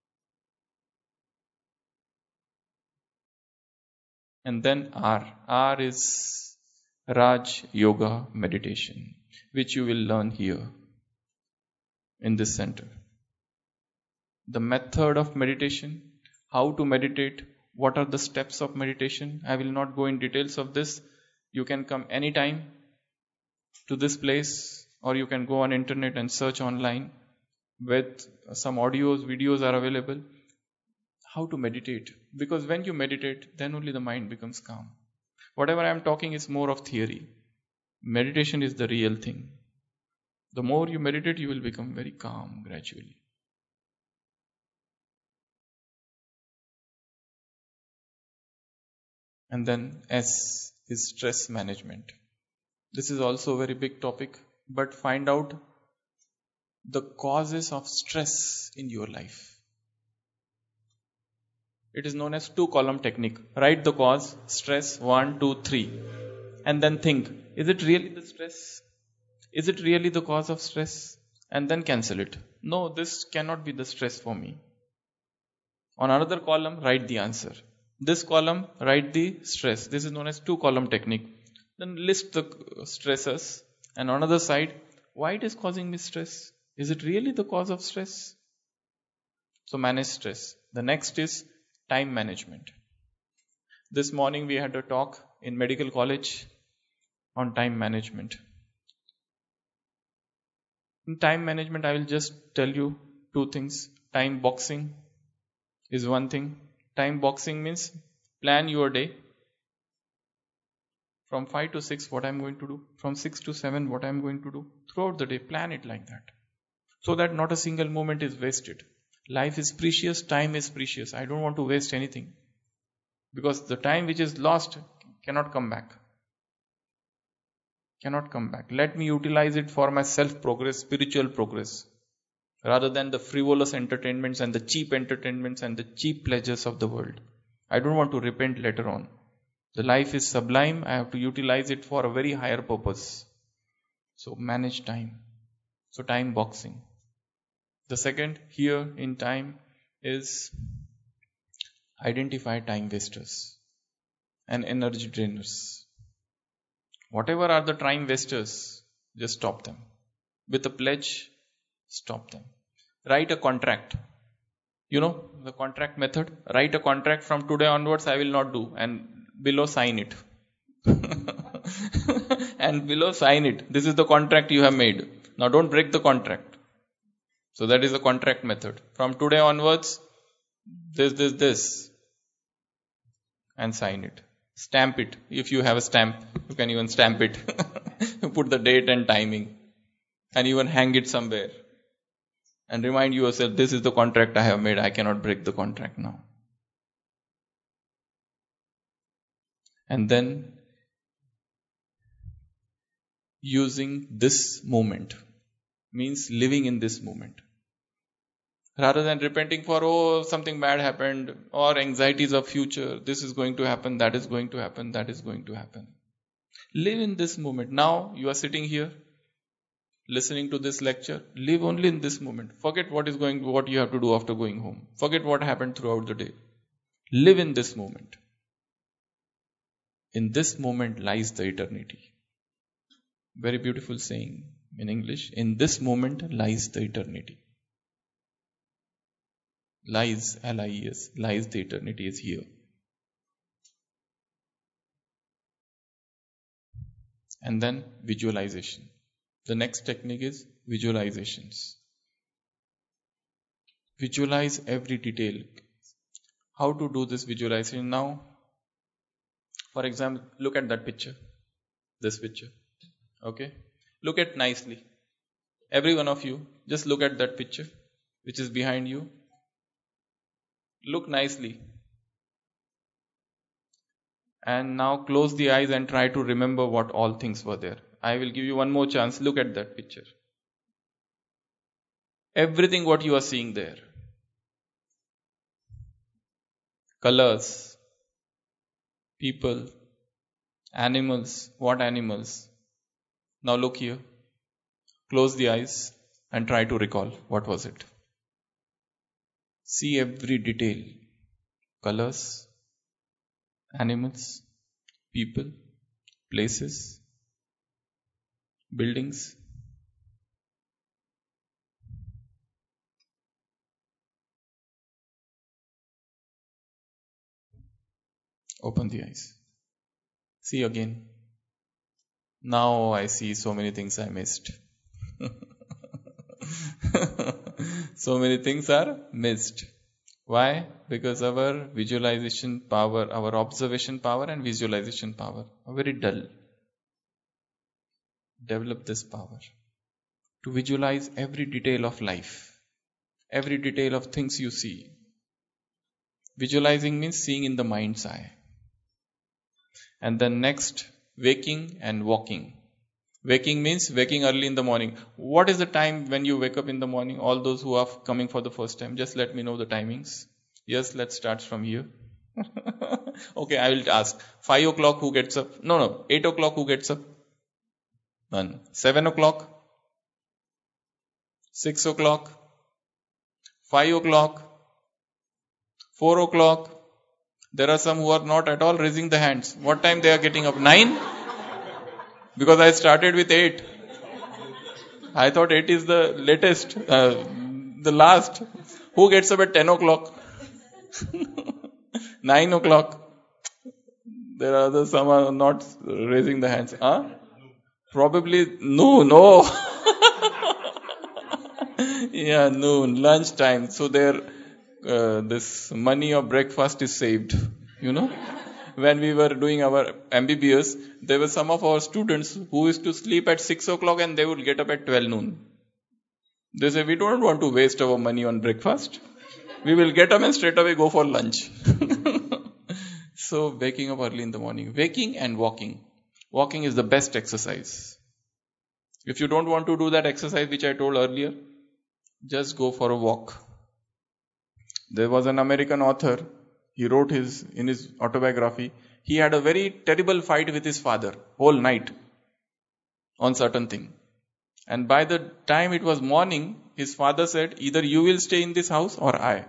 And then R. R is Raj Yoga meditation, which you will learn here in this center. The method of meditation, how to meditate, what are the steps of meditation. I will not go in details of this. You can come anytime to this place or you can go on internet and search online with some audios, videos are available. How to meditate? Because when you meditate, then only the mind becomes calm. Whatever I am talking is more of theory. Meditation is the real thing. The more you meditate, you will become very calm gradually. And then S is stress management. This is also a very big topic, but find out the causes of stress in your life. It is known as 2-column technique. Write the cause, stress, 1, 2, 3. And then think, is it really the stress? Is it really the cause of stress? And then cancel it. No, this cannot be the stress for me. On another column, write the answer. This column, write the stress. This is known as 2-column technique. Then list the stresses. And on another side, why it is causing me stress? Is it really the cause of stress? So manage stress. The next is time management. This morning we had a talk in medical college on time management. In time management, I will just tell you 2 things. Time boxing is one thing. Time boxing means plan your day. From 5 to 6, what I am going to do. From 6 to 7, what I am going to do. Throughout the day, plan it like that. So that not a single moment is wasted. Life is precious, time is precious. I don't want to waste anything. Because the time which is lost cannot come back. Cannot come back. Let me utilize it for my self-progress, spiritual progress. Rather than the frivolous entertainments and the cheap entertainments and the cheap pleasures of the world. I don't want to repent later on. The life is sublime. I have to utilize it for a very higher purpose. So manage time. So time boxing. The second here in time is identify time wasters and energy drainers. Whatever are the time wasters, just stop them. With a pledge, stop them. Write a contract. You know the contract method? Write a contract, from today onwards I will not do, and below sign it. And below sign it. This is the contract you have made. Now don't break the contract. So that is the contract method. From today onwards, this. And sign it. Stamp it. If you have a stamp, you can even stamp it. You put the date and timing. And even hang it somewhere. And remind yourself, this is the contract I have made. I cannot break the contract now. And then using this moment means living in this moment. Rather than repenting for, something bad happened, or anxieties of future, this is going to happen, that is going to happen, that is going to happen. Live in this moment. Now you are sitting here, listening to this lecture. Live only in this moment. Forget what you have to do after going home. Forget what happened throughout the day. Live in this moment. In this moment lies the eternity. Very beautiful saying in English. In this moment lies the eternity. Lies, L-I-E-S, lies the eternity is here. And then visualization. The next technique is visualizations. Visualize every detail. How to do this visualization now? For example, look at that picture. This picture. Okay? Look at nicely. Every one of you, just look at that picture which is behind you. Look nicely. And now close the eyes and try to remember what all things were there. I will give you one more chance. Look at that picture. Everything what you are seeing there. Colors, people, animals. What animals? Now look here. Close the eyes and try to recall. What was it? See every detail. Colors, animals, people, places, buildings. Open the eyes. See again. Now I see so many things I missed. So many things are missed. Why? Because our visualization power, our observation power and visualization power are very dull. Develop this power to visualize every detail of life, every detail of things you see. Visualizing means seeing in the mind's eye. And then next, waking and walking. Waking means waking early in the morning. What is the time when you wake up in the morning? All those who are coming for the first time, just let me know the timings. Yes, let's start from here. Okay, I will ask. 5 o'clock who gets up? No. 8 o'clock who gets up? None. 7 o'clock? 6 o'clock? 5 o'clock? 4 o'clock? There are some who are not at all raising the hands. What time they are getting up? 9? Because I started with 8. I thought 8 is the latest, the last. Who gets up at 10 o'clock? 9 o'clock? There are others, some are not raising the hands. Huh? Probably, no. Yeah, noon, lunchtime. So this money of breakfast is saved, When we were doing our MBBS, there were some of our students who used to sleep at 6 o'clock and they would get up at 12 noon. They say, we don't want to waste our money on breakfast. We will get up and straight away go for lunch. So waking up early in the morning. Waking and walking. Walking is the best exercise. If you don't want to do that exercise which I told earlier, just go for a walk. There was an American author. He wrote in his autobiography, he had a very terrible fight with his father whole night on certain thing. And by the time it was morning, his father said, either you will stay in this house or I.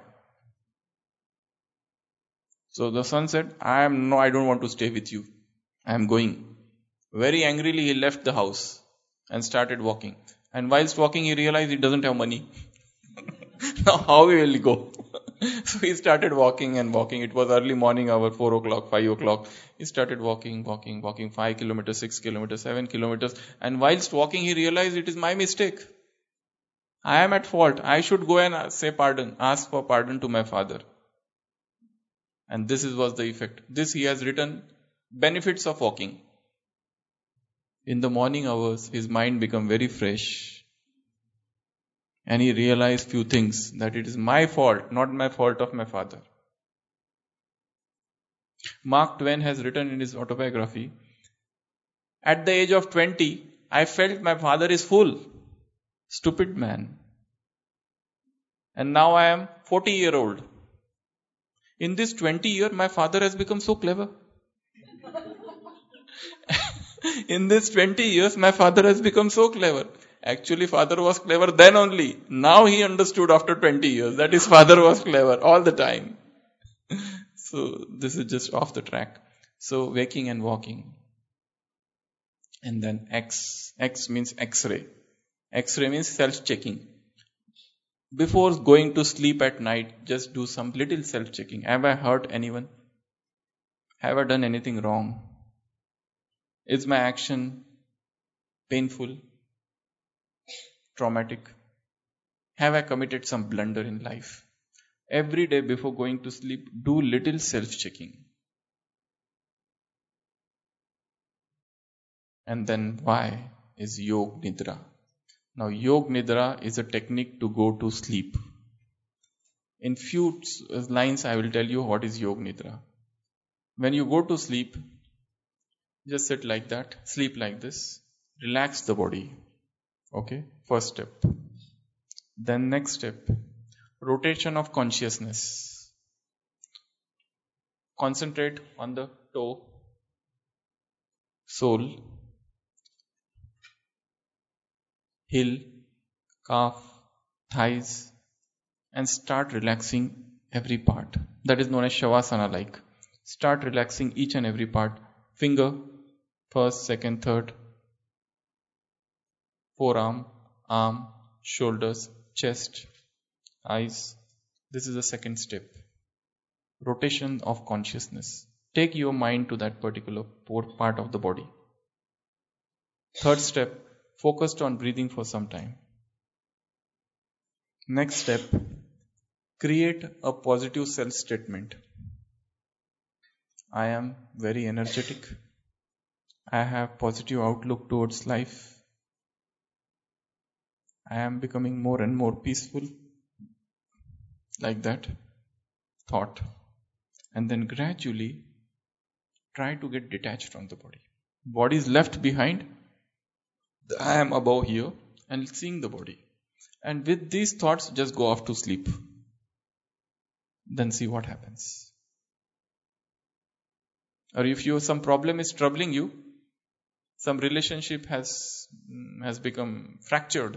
So the son said, I don't want to stay with you. I am going. Very angrily he left the house and started walking. And whilst walking he realized he doesn't have money. Now how will he go? So he started walking and walking. It was early morning hour, 4 o'clock, 5 o'clock. He started walking, 5 kilometers, 6 kilometers, 7 kilometers. And whilst walking, he realized it is my mistake. I am at fault. I should go and ask for pardon to my father. And this was the effect. This he has written, benefits of walking. In the morning hours, his mind became very fresh. And he realized few things, that it is my fault, not my fault of my father. Mark Twain has written in his autobiography, at the age of 20, I felt my father is full, stupid man. And now I am 40-year-old. In this 20 year, my father has become so clever. In this 20 years, my father has become so clever. Actually, father was clever then only. Now he understood after 20 years that his father was clever all the time. So this is just off the track. So waking and walking. And then X. X means X-ray. X-ray means self-checking. Before going to sleep at night, just do some little self-checking. Have I hurt anyone? Have I done anything wrong? Is my action painful? Traumatic? Have I committed some blunder in life? Every day before going to sleep, do little self-checking. And then why is Yog Nidra? Now Yog Nidra is a technique to go to sleep. In few lines I will tell you what is Yog Nidra. When you go to sleep, just sit like that, sleep like this, relax the body. Okay, first step. Then next step, rotation of consciousness. Concentrate on the toe, sole, heel, calf, thighs, and start relaxing every part. That is known as Shavasana like. Start relaxing each and every part. Finger, first, second, third, forearm, arm, shoulders, chest, eyes. This is the second step. Rotation of consciousness. Take your mind to that particular part of the body. Third step, focused on breathing for some time. Next step, create a positive self-statement. I am very energetic. I have positive outlook towards life. I am becoming more and more peaceful. Like that thought. And then gradually try to get detached from the body. Body is left behind. I am above here and seeing the body. And with these thoughts, just go off to sleep. Then see what happens. Or if some problem is troubling you, some relationship has become fractured.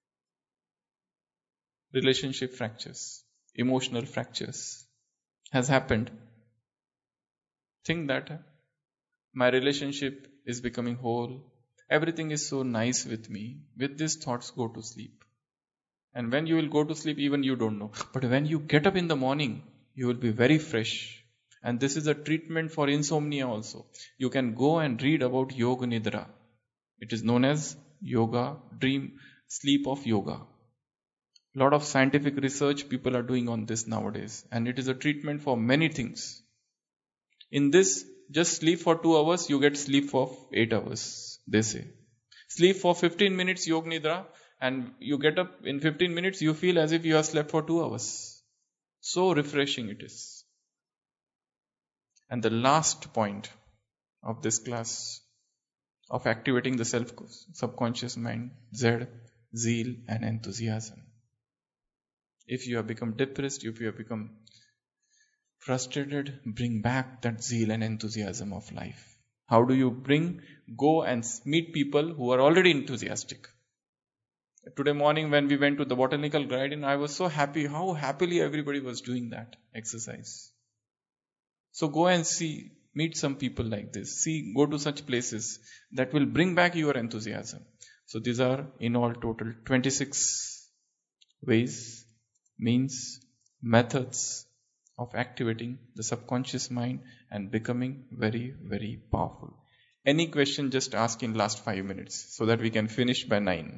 Relationship fractures, emotional fractures has happened. Think that my relationship is becoming whole. Everything is so nice with me. With these thoughts, go to sleep. And when you will go to sleep, even you don't know. But when you get up in the morning, you will be very fresh. And this is a treatment for insomnia also. You can go and read about Yoga Nidra. It is known as yoga, dream, sleep of yoga. A lot of scientific research people are doing on this nowadays. And it is a treatment for many things. In this, just sleep for 2 hours, you get sleep for 8 hours, they say. Sleep for 15 minutes Yoga Nidra, and you get up in 15 minutes, you feel as if you have slept for 2 hours. So refreshing it is. And the last point of this class of activating the subconscious mind, Z, zeal and enthusiasm. If you have become depressed, if you have become frustrated, bring back that zeal and enthusiasm of life. How do you go and meet people who are already enthusiastic? Today morning when we went to the botanical garden, I was so happy how happily everybody was doing that exercise. So go and meet some people like this. Go to such places that will bring back your enthusiasm. So these are in all total 26 ways, means, methods of activating the subconscious mind and becoming very, very powerful. Any question, just ask in last 5 minutes so that we can finish by 9.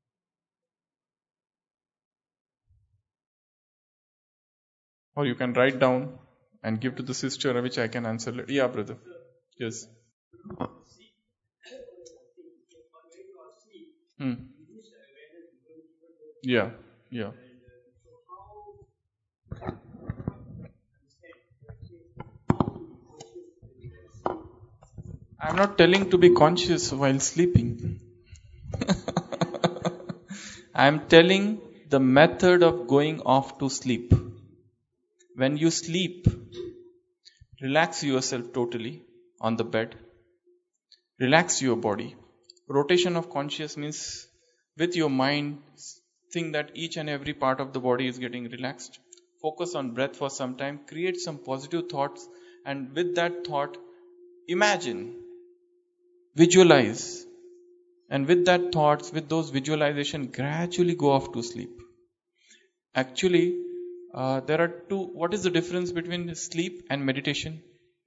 Or you can write down and give to the sister, which I can answer later. Yeah, brother. Yes. Yeah. I'm not telling to be conscious while sleeping. I'm telling the method of going off to sleep. When you sleep, relax yourself totally on the bed. Relax your body. Rotation of conscious means with your mind, think that each and every part of the body is getting relaxed. Focus on breath for some time. Create some positive thoughts. And with that thought, imagine, visualize. And with that thoughts, with those visualization, gradually go off to sleep. Actually, there are two. What is the difference between sleep and meditation?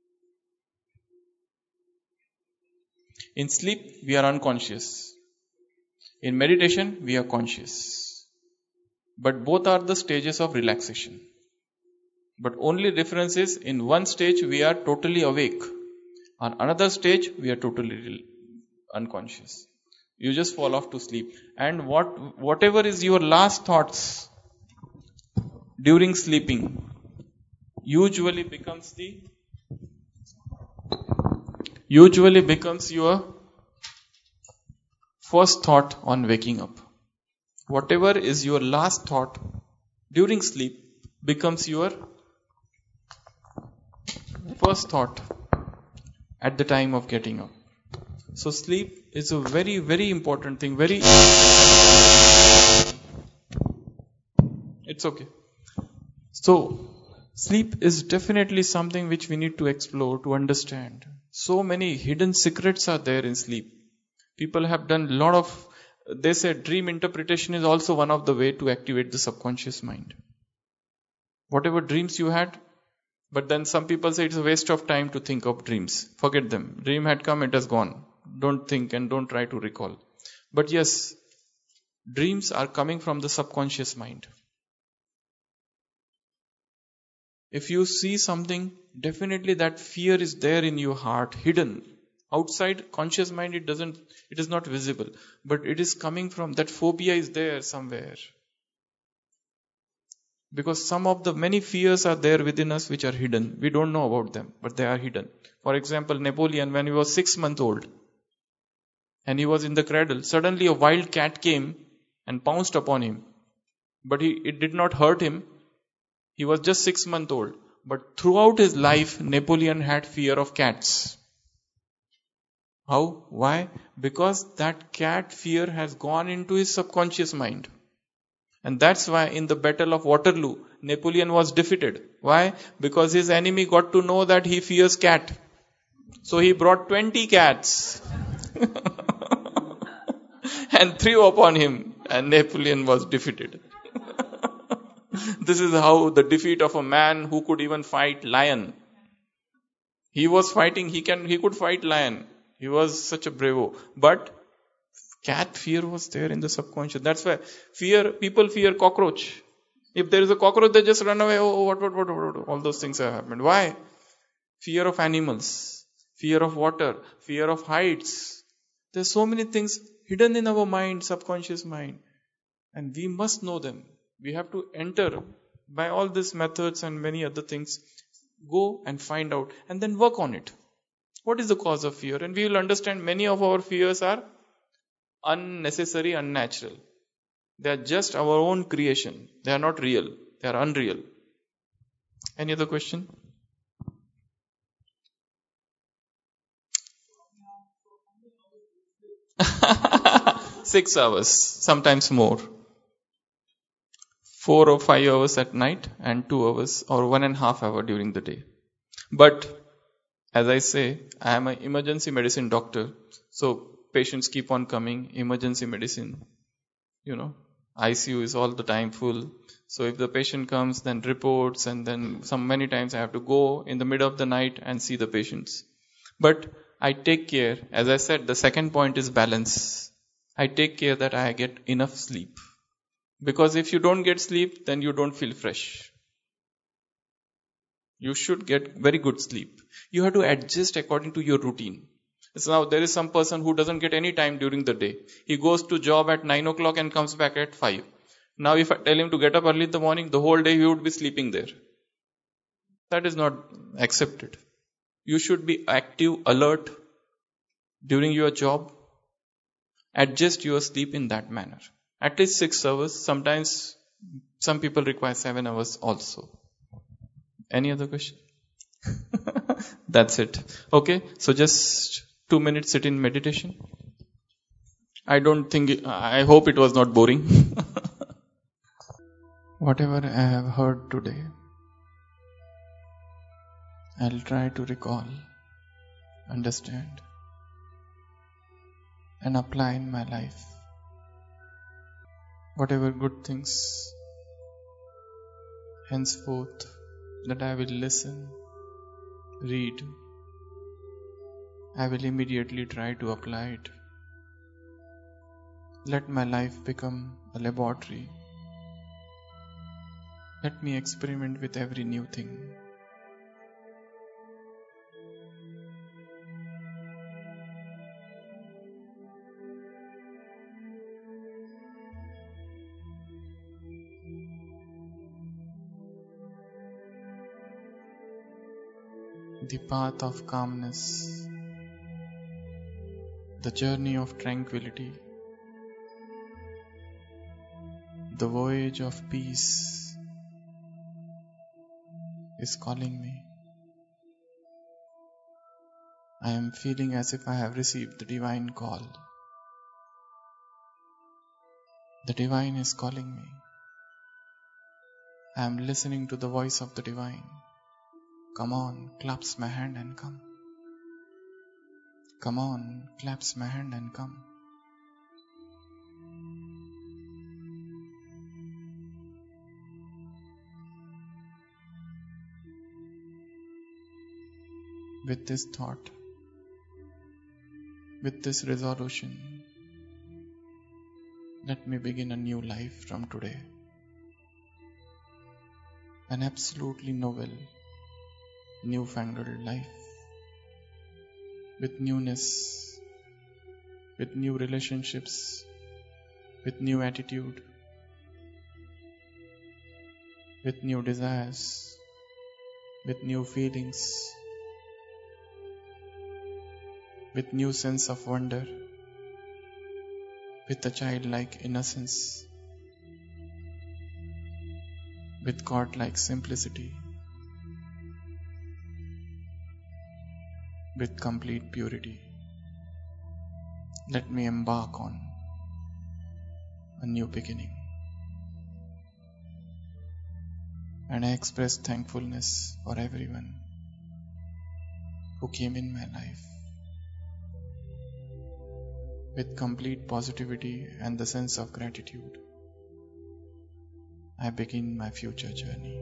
In sleep, we are unconscious. In meditation, we are conscious. But both are the stages of relaxation. But only difference is, in one stage, we are totally awake. On another stage, we are totally unconscious. You just fall off to sleep. And whatever is your last thoughts during sleeping usually becomes your first thought on waking up. Whatever is your last thought during sleep becomes your first thought at the time of getting up. So sleep is a very, very important thing. It's okay. So sleep is definitely something which we need to explore, to understand. So many hidden secrets are there in sleep. People have done a lot of, they say dream interpretation is also one of the way to activate the subconscious mind. Whatever dreams you had, but then some people say it's a waste of time to think of dreams. Forget them. Dream had come, it has gone. Don't think and don't try to recall. But yes, dreams are coming from the subconscious mind. If you see something, definitely that fear is there in your heart, hidden. Outside conscious mind, it is not visible. But it is coming from, that phobia is there somewhere. Because some of the many fears are there within us which are hidden. We don't know about them, but they are hidden. For example, Napoleon, when he was 6 months old, and he was in the cradle, suddenly a wild cat came and pounced upon him. But it did not hurt him. He was just 6 months old. But throughout his life, Napoleon had fear of cats. How? Why? Because that cat fear has gone into his subconscious mind. And that's why in the Battle of Waterloo, Napoleon was defeated. Why? Because his enemy got to know that he fears cat. So he brought 20 cats and threw upon him, and Napoleon was defeated. This is how the defeat of a man who could even fight lion. He was fighting, he could fight lion. He was such a bravo. But cat fear was there in the subconscious. That's why people fear cockroach. If there is a cockroach, they just run away. Oh, what, all those things have happened. Why? Fear of animals, fear of water, fear of heights. There's so many things hidden in our mind, subconscious mind. And we must know them. We have to enter by all these methods and many other things. Go and find out and then work on it. What is the cause of fear? And we will understand many of our fears are unnecessary, unnatural. They are just our own creation. They are not real. They are unreal. Any other question? Six hours, sometimes more. 4 or 5 hours at night and 2 hours or 1.5 hours during the day. But as I say, I am an emergency medicine doctor. So patients keep on coming, emergency medicine, ICU is all the time full. So if the patient comes, then reports, and then many times I have to go in the middle of the night and see the patients. But I take care, as I said, the second point is balance. I take care that I get enough sleep. Because if you don't get sleep, then you don't feel fresh. You should get very good sleep. You have to adjust according to your routine. So now there is some person who doesn't get any time during the day. He goes to job at 9 o'clock and comes back at 5. Now if I tell him to get up early in the morning, the whole day he would be sleeping there. That is not accepted. You should be active, alert during your job. Adjust your sleep in that manner. At least 6 hours. Sometimes some people require 7 hours also. Any other question? That's it. Okay, so just 2 minutes sit in meditation. I hope it was not boring. Whatever I have heard today, I'll try to recall, understand, and apply in my life. Whatever good things, henceforth, that I will listen, read, I will immediately try to apply it. Let my life become a laboratory. Let me experiment with every new thing. The path of calmness, the journey of tranquility, the voyage of peace is calling me. I am feeling as if I have received the divine call. The divine is calling me. I am listening to the voice of the divine. Come on, claps my hand and come. Come on, claps my hand and come. With this thought, with this resolution, Let me begin a new life from today. An absolutely novel, newfangled life. With newness, with new relationships, with new attitude, with new desires, with new feelings, with new sense of wonder, with a childlike innocence, with godlike simplicity, with complete purity. Let me embark on a new beginning. And I express thankfulness for everyone who came in my life. With complete positivity and the sense of gratitude, I begin my future journey.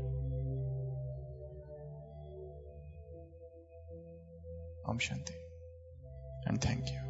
Om Shanti, and thank you.